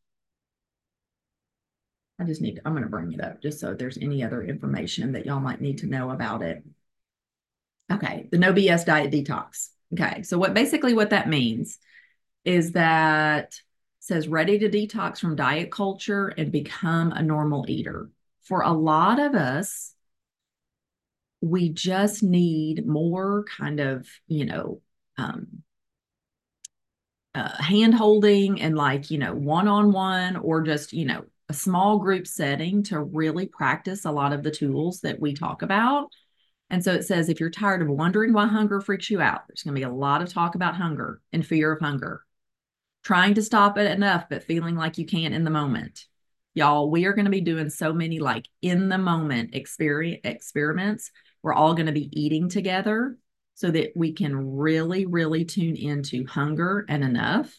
I just need, to, I'm going to bring it up just so there's any other information that y'all might need to know about it. Okay, the No B S Diet Detox. Okay, so what basically what that means is that says ready to detox from diet culture and become a normal eater. For a lot of us, we just need more kind of, you know, um, uh, hand holding and like, you know, one on one or just, you know, a small group setting to really practice a lot of the tools that we talk about. And so it says if you're tired of wondering why hunger freaks you out, there's going to be a lot of talk about hunger and fear of hunger, trying to stop it enough, but feeling like you can't in the moment. Y'all, we are going to be doing so many like in the moment experience experiments. We're all going to be eating together so that we can really, really tune into hunger and enough.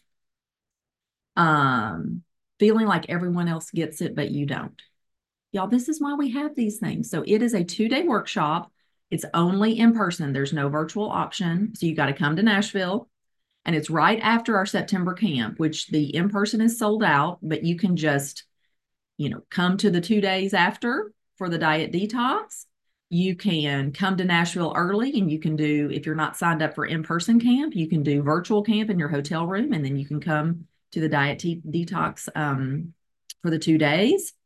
Um, feeling like everyone else gets it, but you don't. Y'all, this is why we have these things. So it is a two-day workshop. It's only in person. There's no virtual option. So you got to come to Nashville. And it's right after our September camp, which the in-person is sold out, but you can just, you know, come to the two days after for the diet detox. You can come to Nashville early and you can do, if you're not signed up for in-person camp, you can do virtual camp in your hotel room and then you can come to the diet detox um, for the two days.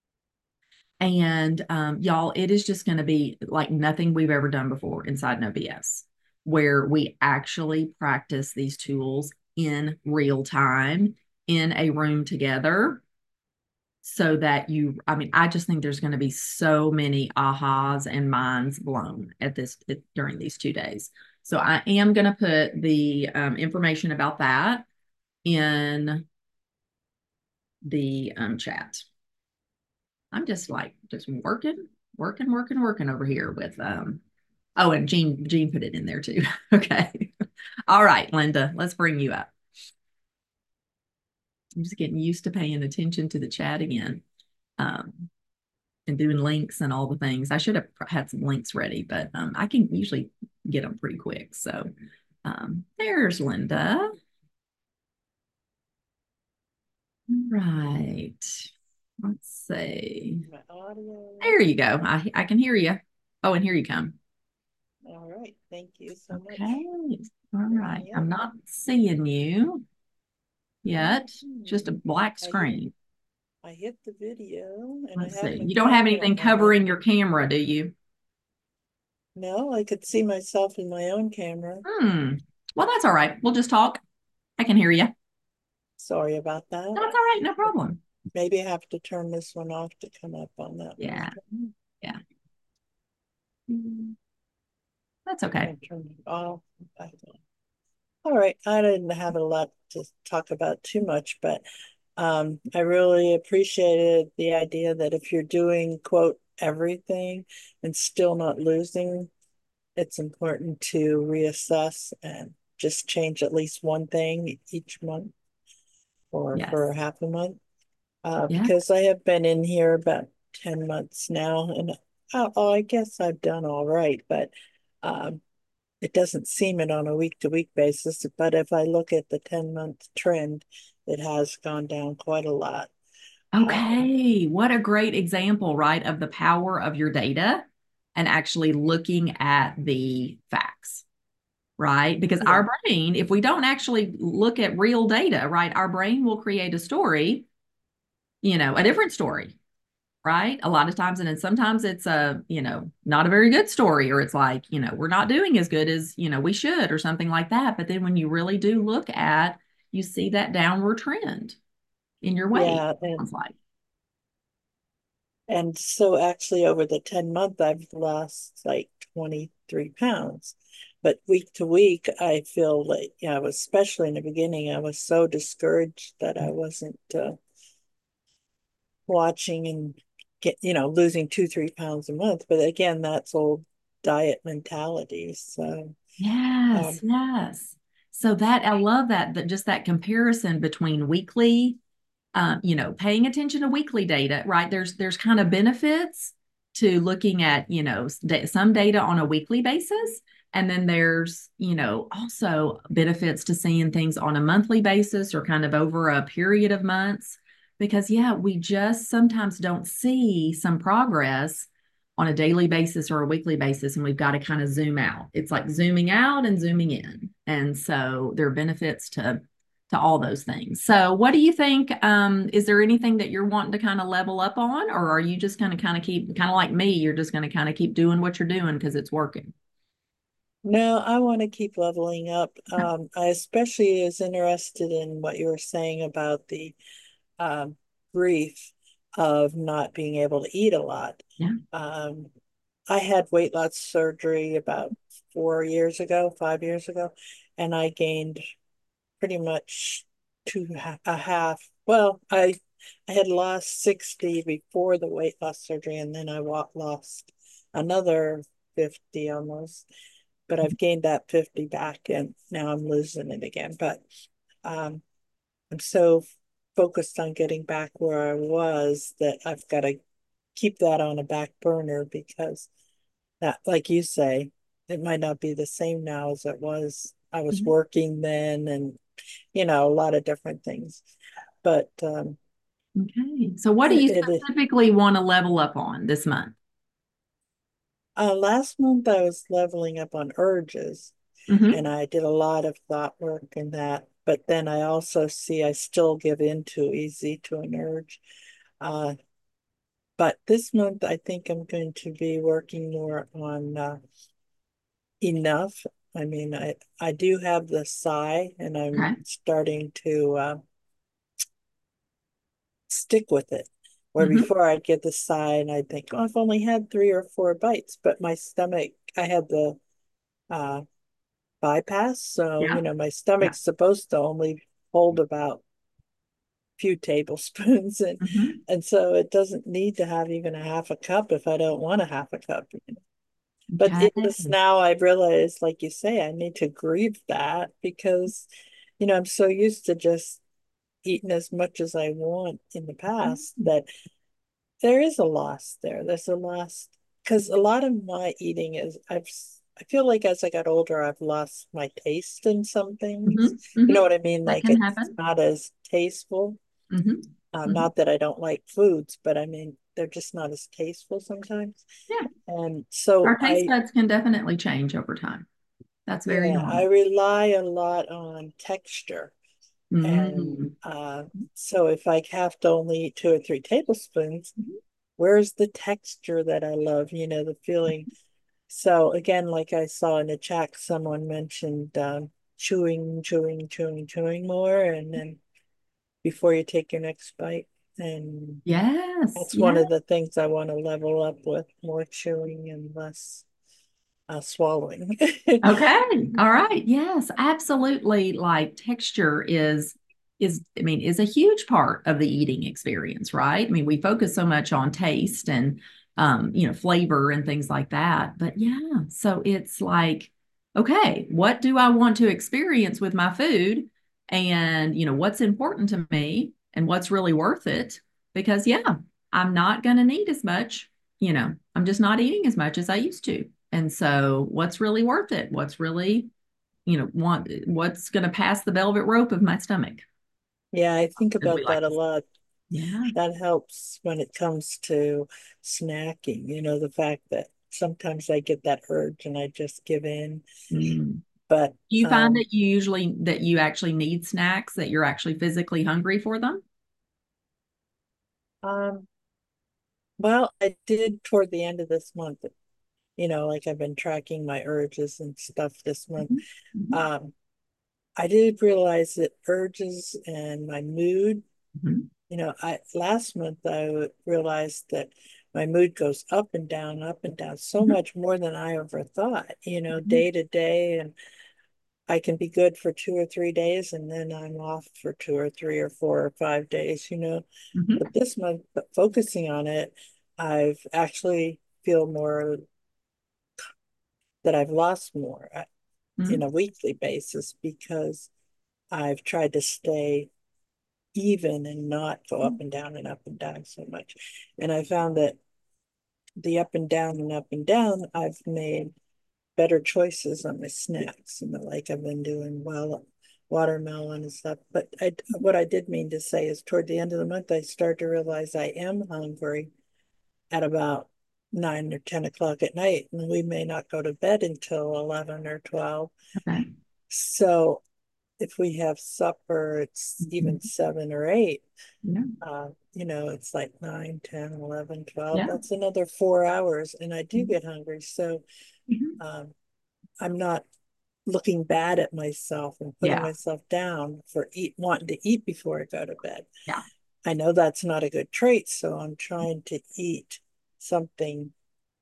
And um, y'all, it is just going to be like nothing we've ever done before inside No B S, where we actually practice these tools in real time in a room together so that you, I mean, I just think there's going to be so many ahas and minds blown at this at, during these two days. So I am going to put the um, information about that in the um, chat. I'm just like just working, working, working, working over here with um oh, and Jean Jean put it in there too. Okay. All right, Linda, let's bring you up. I'm just getting used to paying attention to the chat again. Um and doing links and all the things. I should have had some links ready, but um I can usually get them pretty quick. So um there's Linda. All right. Let's see. My audio. There you go. I I can hear you. Oh, and here you come. All right. Thank you so Okay. much. All right. I'm not seeing you yet. Just a black I hit, screen. I hit the video and Let's I have see. my You don't have camera anything on. covering your camera, do you? No, I could see myself in my own camera. Hmm. Well, that's all right. We'll just talk. I can hear you. Sorry about that. That's all right. No problem. Maybe I have to turn this one off to come up on that Yeah. one. Yeah. That's okay. Turn it off. All right. I didn't have a lot to talk about too much, but um, I really appreciated the idea that if you're doing, quote, everything and still not losing, it's important to reassess and just change at least one thing each month or Yes. for half a month. Uh, Yeah. because I have been in here about ten months now, and oh, oh, I guess I've done all right, but um, it doesn't seem it on a week to week basis, but if I look at the ten month trend, it has gone down quite a lot. Um, Okay, what a great example, right, of the power of your data and actually looking at the facts, right? Because yeah, our brain, if we don't actually look at real data, right, our brain will create a story, you know, a different story, right? A lot of times, and then sometimes it's a, you know, not a very good story, or it's like, you know, we're not doing as good as, you know, we should, or something like that. But then when you really do look at, you see that downward trend in your weight, yeah, sounds and like. and so actually over the ten month, I've lost like twenty-three pounds. But week to week, I feel like, yeah, I was, especially in the beginning, I was so discouraged that I wasn't uh, watching and get, you know, losing two, three pounds a month. But again, that's old diet mentality. So, Yes, um, yes. So that I love that that just that comparison between weekly, um, you know, paying attention to weekly data, right? There's there's kind of benefits to looking at, you know, some data on a weekly basis. And then there's, you know, also benefits to seeing things on a monthly basis or kind of over a period of months. Because, yeah, we just sometimes don't see some progress on a daily basis or a weekly basis, and we've got to kind of zoom out. It's like zooming out and zooming in. And so there are benefits to to all those things. So what do you think? Um, is there anything that you're wanting to kind of level up on, or are you just going to kind of keep, kind of like me, you're just going to kind of keep doing what you're doing because it's working? no, I want to keep leveling up. Um, I especially is interested in what you were saying about the um, grief of not being able to eat a lot. Yeah. Um, I had weight loss surgery about four years ago, five years ago, and I gained pretty much two a half. Well, I I had lost sixty before the weight loss surgery, and then I lost another fifty almost. But I've gained that fifty back, and now I'm losing it again. But um, I'm so focused on getting back where I was that I've got to keep that on a back burner because that, like you say, it might not be the same now as it was. I was Mhm. working then and, you know, a lot of different things. But um, Okay. So what do you it, specifically want to level up on this month? uh, last month I was leveling up on urges and Hmm. I did a lot of thought work in that. But then I also see I still give in too easy to an urge. Uh, but this month I think I'm going to be working more on uh, enough. I mean, I I do have the sigh, and I'm Okay. starting to uh, stick with it. Where Hmm. before I'd get the sigh, and I'd think, oh, I've only had three or four bites, but my stomach, I had the uh, bypass, so Yeah. you know, my Yeah. stomach's supposed to only hold about a few tablespoons, and Hmm. and so it doesn't need to have even a half a cup if I don't want a half a cup. But Okay. it just now I realize, like you say, I need to grieve that because, you know, I'm so used to just eating as much as I want in the past that there is a loss there. There's a loss because a lot of my eating is I've I feel like as I got older, I've lost my taste in some things. Hmm. You know Hmm. what I mean? That Like can it's happen. not as tasteful. Hmm. Um, Hmm. not that I don't like foods, but I mean they're just not as tasteful sometimes. Yeah. And so Our taste I buds can definitely change over time. That's very Yeah, I normal. rely a lot on texture. And Mm. uh, so if I have to only eat two or three tablespoons, where's the texture that I love? You know, the feeling. So again, like I saw in the chat, someone mentioned um, chewing, chewing, chewing, chewing more, and then before you take your next bite. And Yes. that's one Yes. of the things I want to level up with, more chewing and less uh, swallowing. Okay. All right. Yes, absolutely. Like texture is is I mean is a huge part of the eating experience, right? I mean, we focus so much on taste and um, you know, flavor and things like that. But yeah, so it's like, okay, what do I want to experience with my food? And you know, what's important to me and what's really worth it? Because yeah, I'm not gonna need as much, you know, I'm just not eating as much as I used to. And so what's really worth it? What's really, you know, want what's going to pass the velvet rope of my stomach, Yeah, I think as we about like that a to say. lot. Yeah. That helps when it comes to snacking, you know, the fact that sometimes I get that urge and I just give in. Mm. But Do you find um that you usually that you actually need snacks, that you're actually physically hungry for them? um well, I did toward the end of this month, you know, like I've been tracking my urges and stuff this month. Mhm. Mhm. Um, I did realize that urges and my mood, Mhm. you know, I last month I realized that my mood goes up and down, up and down so Mhm. much more than I ever thought, you know, Mhm. day to day. And I can be good for two or three days and then I'm off for two or three or four or five days, you know. Mhm. But this month, but focusing on it, I've actually feel more that I've lost more uh, in Mhm. a weekly basis because I've tried to stay even and not go up and down and up and down so much. And I found that the up and down and up and down, I've made better choices on my snacks. And like I've been doing well, watermelon and stuff. But I, what I did mean to say is toward the end of the month, I start to realize I am hungry at about nine or ten o'clock at night, and we may not go to bed until eleven or twelve. Okay. So if we have supper, it's even Mhm. seven or eight. Yeah. Uh, you know, it's like nine, ten, eleven, twelve. Yeah. That's another four hours, and I do Mhm. get hungry. So Mhm. um, I'm not looking bad at myself and putting Yeah. myself down for eat wanting to eat before I go to bed. Yeah. I know that's not a good trait, so I'm trying to eat something.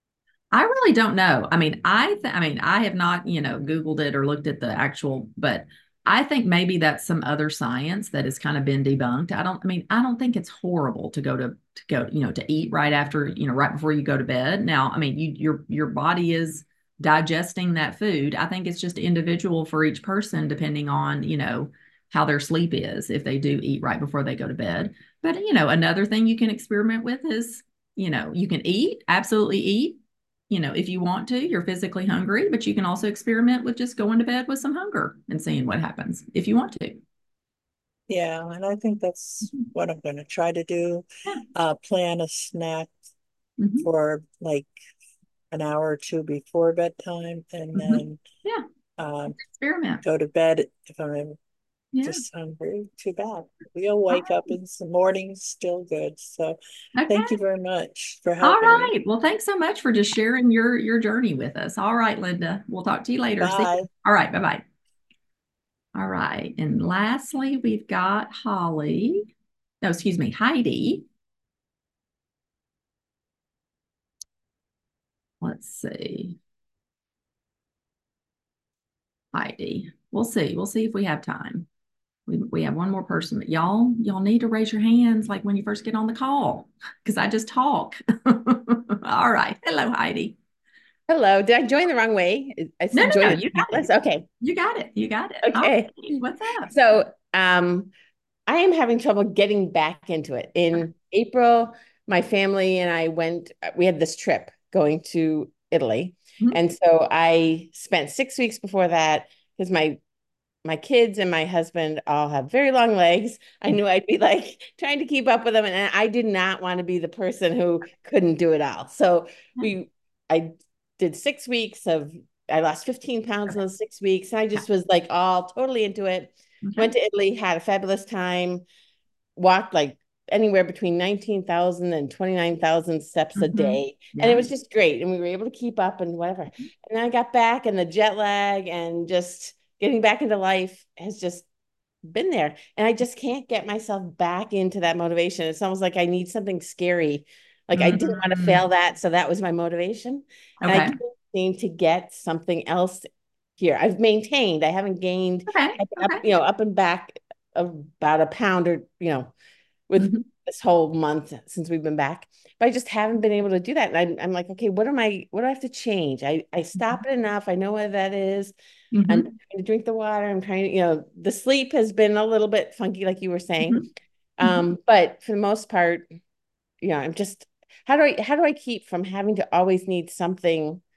I really don't know. I mean, I th I mean, I have not, you know, Googled it or looked at the actual, but I think maybe that's some other science that has kind of been debunked. I don't, I mean, I don't think it's horrible to go to to go, you know, to eat right after, you know, right before you go to bed. Now, I mean, you your your body is digesting that food. I think it's just individual for each person, depending on, you know, how their sleep is, if they do eat right before they go to bed. But, you know, another thing you can experiment with is, you know, you can eat, absolutely eat, you know, if you want to, you're physically hungry, but you can also experiment with just going to bed with some hunger and seeing what happens if you want to. Yeah, and I think that's Mhm. what I'm going to try to do. Yeah. Uh, plan a snack Hmm. for like an hour or two before bedtime, and Hmm. then Yeah. um, Experiment. go to bed if I'm Yeah. just hungry. Too bad. We'll All wake up right. in the morning still good. So thank you Okay. very much for All helping me. right. Well, thanks so much for just sharing your your journey with us. All right, Linda. We'll talk to you later. See you. Bye. All right. Bye-bye. All right. And lastly, we've got Holly. No, excuse me, Heidi. Let's see. Heidi. We'll see. We'll see if we have time. We, we have one more person, but y'all, y'all need to raise your hands like when you first get on the call, because I just talk. All right. Hello, Heidi. Hello. Did I join the wrong way? I No, said no, join no. the You chat got list. it. Okay. You got it. You got it. All Okay. right. What's up? So, um, I am having trouble getting back into it. Okay. In April, my family and I went, we had this trip going to Italy. Mhm. And so I spent six weeks before that because my my kids and my husband all have very long legs. I knew I'd be like trying to keep up with them, and I did not want to be the person who couldn't do it all. So we, I did six weeks of, I lost fifteen pounds in Okay. those six weeks. And I just was like all totally into it. Okay. Went to Italy, had a fabulous time, walked like anywhere between nineteen thousand and twenty-nine thousand steps a Hmm. day. And it Yeah. was just great. And we were able to keep up and whatever. And then I got back and the jet lag and just getting back into life has just been there. And I just can't get myself back into that motivation. It's almost like I need something scary. Like I didn't want to Mm. fail that. So that was my motivation. And I Okay. can't seem to get something else here. I've maintained, I haven't gained Okay. up, up, Okay. you know, up and back about a pound or, you know, with Hmm. this whole month since we've been back. But I just haven't been able to do that. And I'm, I'm like, okay, what am I, what do I have to change? I, I stop it enough. I know what that is. I'm Hmm. trying to drink the water. I'm trying to, you know, the sleep has been a little bit funky, like you were saying. Hmm. Um, but for the most part, you know, I'm just, how do I, how do I keep from having to always need something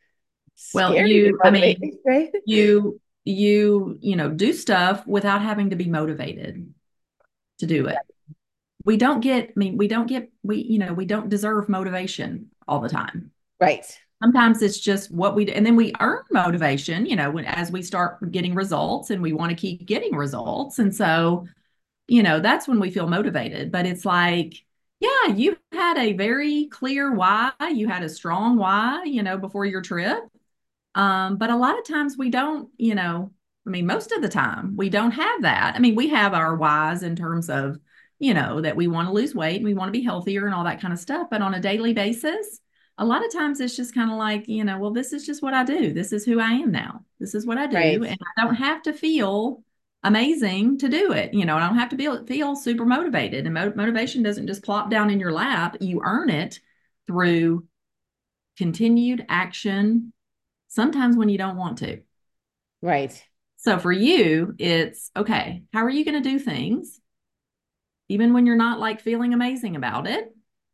Well, scary to you, I motivate, mean, right? you, you, you know, do stuff without having to be motivated to do it. We don't get, I mean, we don't get, we, you know, we don't deserve motivation all the time. Right. Sometimes it's just what we do. And then we earn motivation, you know, when, as we start getting results and we want to keep getting results. And so, you know, that's when we feel motivated. But it's like, yeah, you had a very clear why, you had a strong why, you know, before your trip. Um, but a lot of times we don't, you know, I mean, most of the time we don't have that. I mean, we have our whys in terms of, you know, that we want to lose weight and we want to be healthier and all that kind of stuff. But on a daily basis, a lot of times it's just kind of like, you know, well, this is just what I do. This is who I am now. This is what I do. Right. And I don't have to feel amazing to do it. You know, I don't have to be, feel super motivated. And mo- motivation doesn't just plop down in your lap. You earn it through continued action, sometimes when you don't want to. Right. So for you, it's okay, how are you going to do things even when you're not like feeling amazing about it?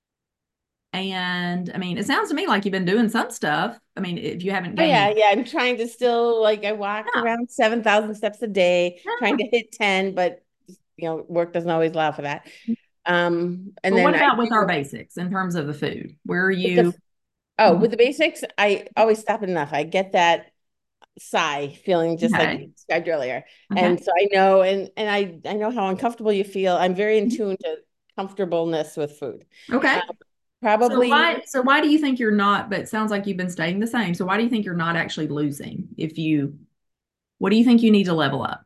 And I mean, it sounds to me like you've been doing some stuff. I mean, if you haven't Oh yeah, gained. yeah. I'm trying to still like I walk Yeah, around seven thousand steps a day, trying yeah. to hit ten, but you know, work doesn't always allow for that. Um, and Well, what then I about with our do uh, basics in terms of the food? Where are with the you? oh, Mhm. with the basics, I always stop enough. I get that sigh feeling just like Okay. you described earlier. Okay. And so I know and and I I know how uncomfortable you feel. I'm very in tune to comfortableness with food. Okay. Um, So probably why, so why do you think you're not, but it sounds like you've been staying the same. So why do you think you're not actually losing? If you, what do you think you need to level up?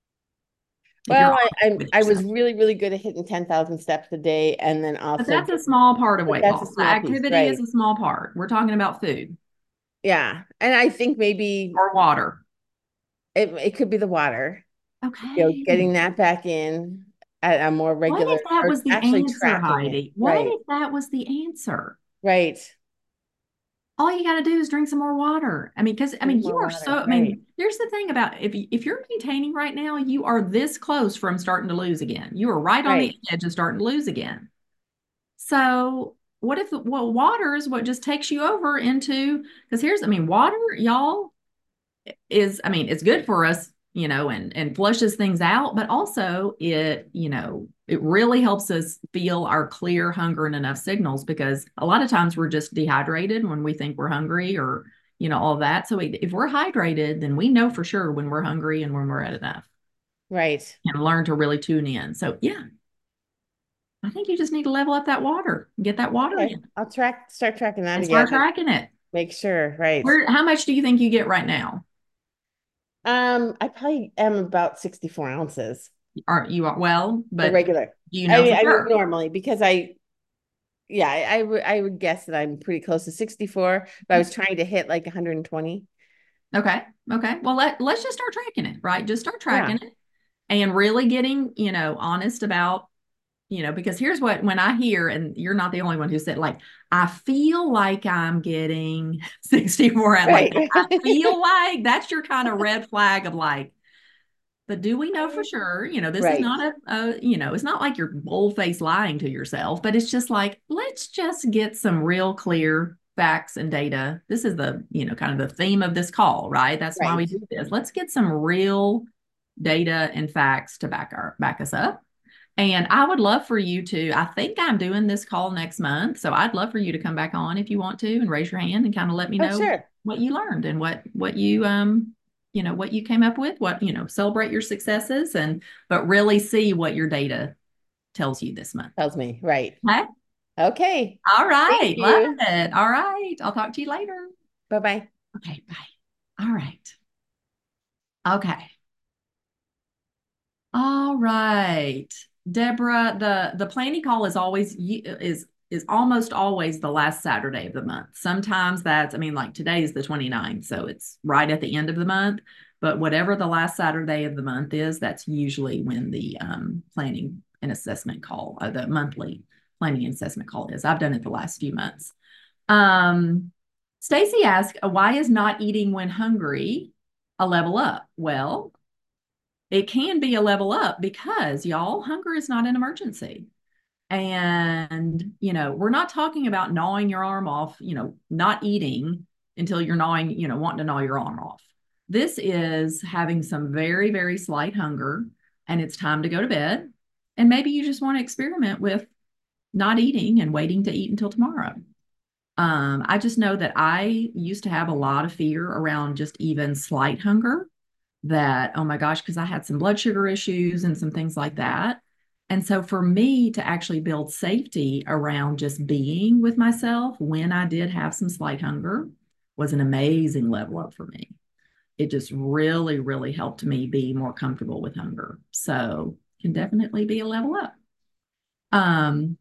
If you're well, I, honest I with I was yourself. really, really good at hitting ten thousand steps a day and then But also that's a getting, small part of but weight that's a loss. The small piece, activity is right? a small part. We're talking about food Yeah. And I think maybe or water. it, it could be the water, you know, Okay. getting that back in at a more What regular if that or was the actually answer, tracking it. Heidi? What Right. if that was the answer? Right. All you got to do is drink some more water. I mean, because I Drink mean, you more are water. so. I Right. mean, here's the thing about if you, if you're maintaining right now, you are this close from starting to lose again. You are right on the Right. edge of starting to lose again. So what if well, water is what just takes you over into? Because here's, I mean, water, y'all, is, I mean, it's good for us, you know, and and flushes things out, but also it, you know, it really helps us feel our clear hunger and enough signals because a lot of times we're just dehydrated when we think we're hungry or, you know, all that. So if we're hydrated, then we know for sure when we're hungry and when we're at enough Right. and learn to really tune in. So yeah, I think you just need to level up that water, get that water Okay. in I'll track, start tracking that and start again and tracking it. make sure. Right. Where, how much do you think you get right now? Um, I probably am about sixty-four ounces, Are you are well, the but regular. do you I know mean, for I mean, sure? normally because I, yeah, I, I would, I would guess that I'm pretty close to sixty-four, but I was trying to hit like one hundred twenty. Okay. Okay. Well, let, let's just start tracking it, right? Just start Yeah. tracking it and really getting, you know, honest about, you know, because here's what, when I hear, and you're not the only one who said, like, I feel like I'm getting sixty-four at like Right. that. I feel like that's your kind of red flag of like, but do we know for sure? You know, this is Right. not a, a you know, it's not like you're bold-faced lying to yourself, but it's just like, let's just get some real clear facts and data. This is the, you know, kind of the theme of this call, right? That's why we Right. do this. Let's get some real data and facts to back our back us up. And I would love for you to, I think I'm doing this call next month. So I'd love for you to come back on if you want to and raise your hand and kind of let me Oh, know sure. what you learned and what what you um you know what you came up with, what you know, celebrate your successes and but really see what your data tells you this month. Tells me. Right. Okay. Okay. All Thank right. Love you. it. All right. I'll talk to you later. Bye-bye. Okay. Bye. All right. Okay. All right. Deborah, the the planning call is always is is almost always the last Saturday of the month. Sometimes that's, I mean, like today is the twenty-ninth, so it's right at the end of the month. But whatever the last Saturday of the month is, that's usually when the um, planning and assessment call, uh, the monthly planning and assessment call is. I've done it the last few months. Um, Stacy asked, why is not eating when hungry a level up? Well, it can be a level up because y'all, hunger is not an emergency. And, you know, we're not talking about gnawing your arm off, you know, not eating until you're gnawing, you know, wanting to gnaw your arm off. This is having some very, very slight hunger, and it's time to go to bed. And maybe you just want to experiment with not eating and waiting to eat until tomorrow. Um, I just know that I used to have a lot of fear around just even slight hunger, that, oh my gosh, because I had some blood sugar issues and some things like that. And so for me to actually build safety around just being with myself when I did have some slight hunger was an amazing level up for me. It just really, really helped me be more comfortable with hunger. So can definitely be a level up. Um,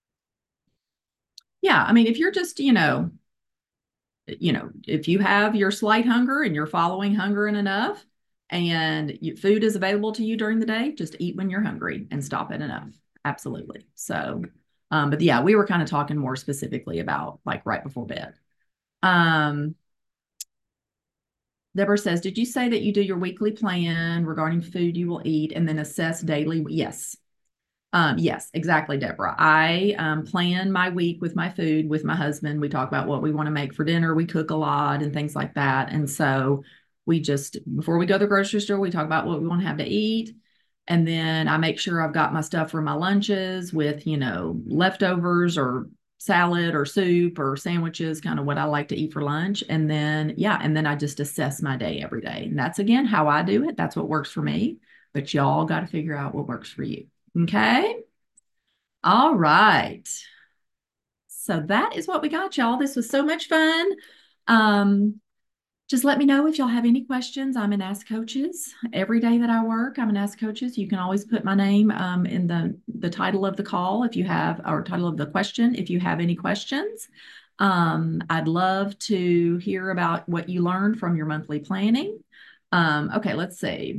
yeah, I mean, if you're just, you know, you know, if you have your slight hunger and you're following hunger in enough, and you, food is available to you during the day, just eat when you're hungry and stop at enough. Absolutely. So, um, but yeah, we were kind of talking more specifically about like right before bed. Um, Deborah says, did you say that you do your weekly plan regarding food you will eat and then assess daily? Yes. Um, yes, exactly, Deborah. I um, plan my week with my food with my husband. We talk about what we want to make for dinner. We cook a lot and things like that. And so we just, before we go to the grocery store, we talk about what we want to have to eat. And then I make sure I've got my stuff for my lunches with, you know, leftovers or salad or soup or sandwiches, kind of what I like to eat for lunch. And then, yeah, and then I just assess my day every day. And that's, again, how I do it. That's what works for me. But y'all got to figure out what works for you. Okay. All right. So that is what we got, y'all. This was so much fun. Um, just let me know if y'all have any questions. I'm in Ask Coaches. Every day that I work, I'm in Ask Coaches. You can always put my name um, in the, the title of the call if you have, or title of the question, if you have any questions. Um, I'd love to hear about what you learned from your monthly planning. Um, okay, let's see.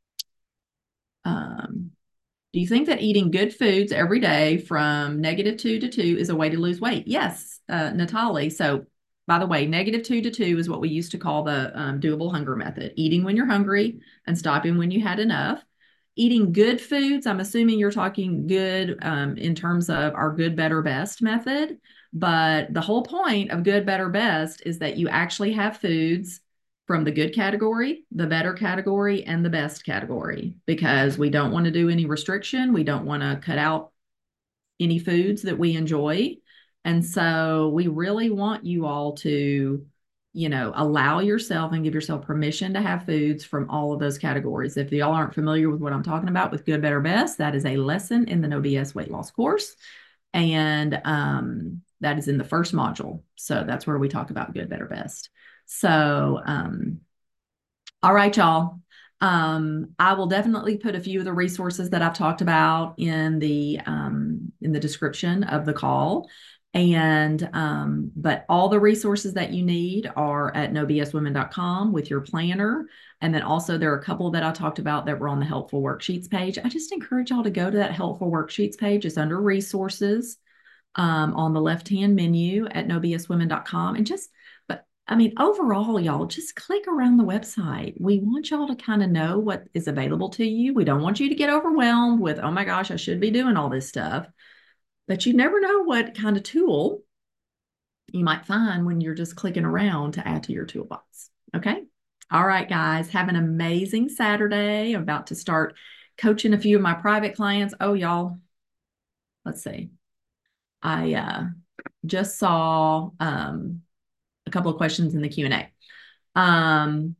Um, Do you think that eating good foods every day from negative two to two is a way to lose weight? Yes, uh, Natalie. So, by the way, negative two to two is what we used to call the um, doable hunger method, eating when you're hungry and stopping when you had enough. Eating good foods, I'm assuming you're talking good um, in terms of our good, better, best method. But the whole point of good, better, best is that you actually have foods from the good category, the better category, and the best category, because we don't want to do any restriction. We don't want to cut out any foods that we enjoy. And so we really want you all to, you know, allow yourself and give yourself permission to have foods from all of those categories. If y'all aren't familiar with what I'm talking about with good, better, best, that is a lesson in the No B S weight loss course. And um, that is in the first module. So that's where we talk about good, better, best. So, um, all right, y'all. Um, I will definitely put a few of the resources that I've talked about in the um, in the description of the call. And um, but all the resources that you need are at no b s women dot com with your planner. And then also there are a couple that I talked about that were on the helpful worksheets page. I just encourage y'all to go to that helpful worksheets page. It's under resources um, on the left-hand menu at no b s women dot com. And just, but I mean, overall, y'all, just click around the website. We want y'all to kind of know what is available to you. We don't want you to get overwhelmed with, oh my gosh, I should be doing all this stuff. But you never know what kind of tool you might find when you're just clicking around to add to your toolbox. Okay. All right, guys, have an amazing Saturday. I'm about to start coaching a few of my private clients. Oh, y'all, let's see. I uh, just saw um, a couple of questions in the Q and A. Um,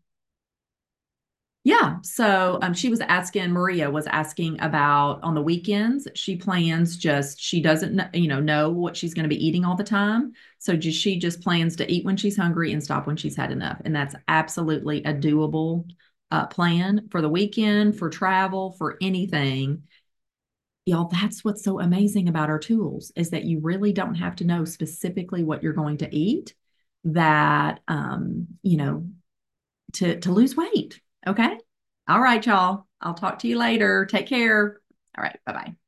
yeah, so um, she was asking, Maria was asking about on the weekends, she plans just, she doesn't, you know, know what she's going to be eating all the time. So just, she just plans to eat when she's hungry and stop when she's had enough. And that's absolutely a doable uh, plan for the weekend, for travel, for anything. Y'all, that's what's so amazing about our tools is that you really don't have to know specifically what you're going to eat, that, um, you know, to, to lose weight. Okay. All right, y'all. I'll talk to you later. Take care. All right. Bye-bye.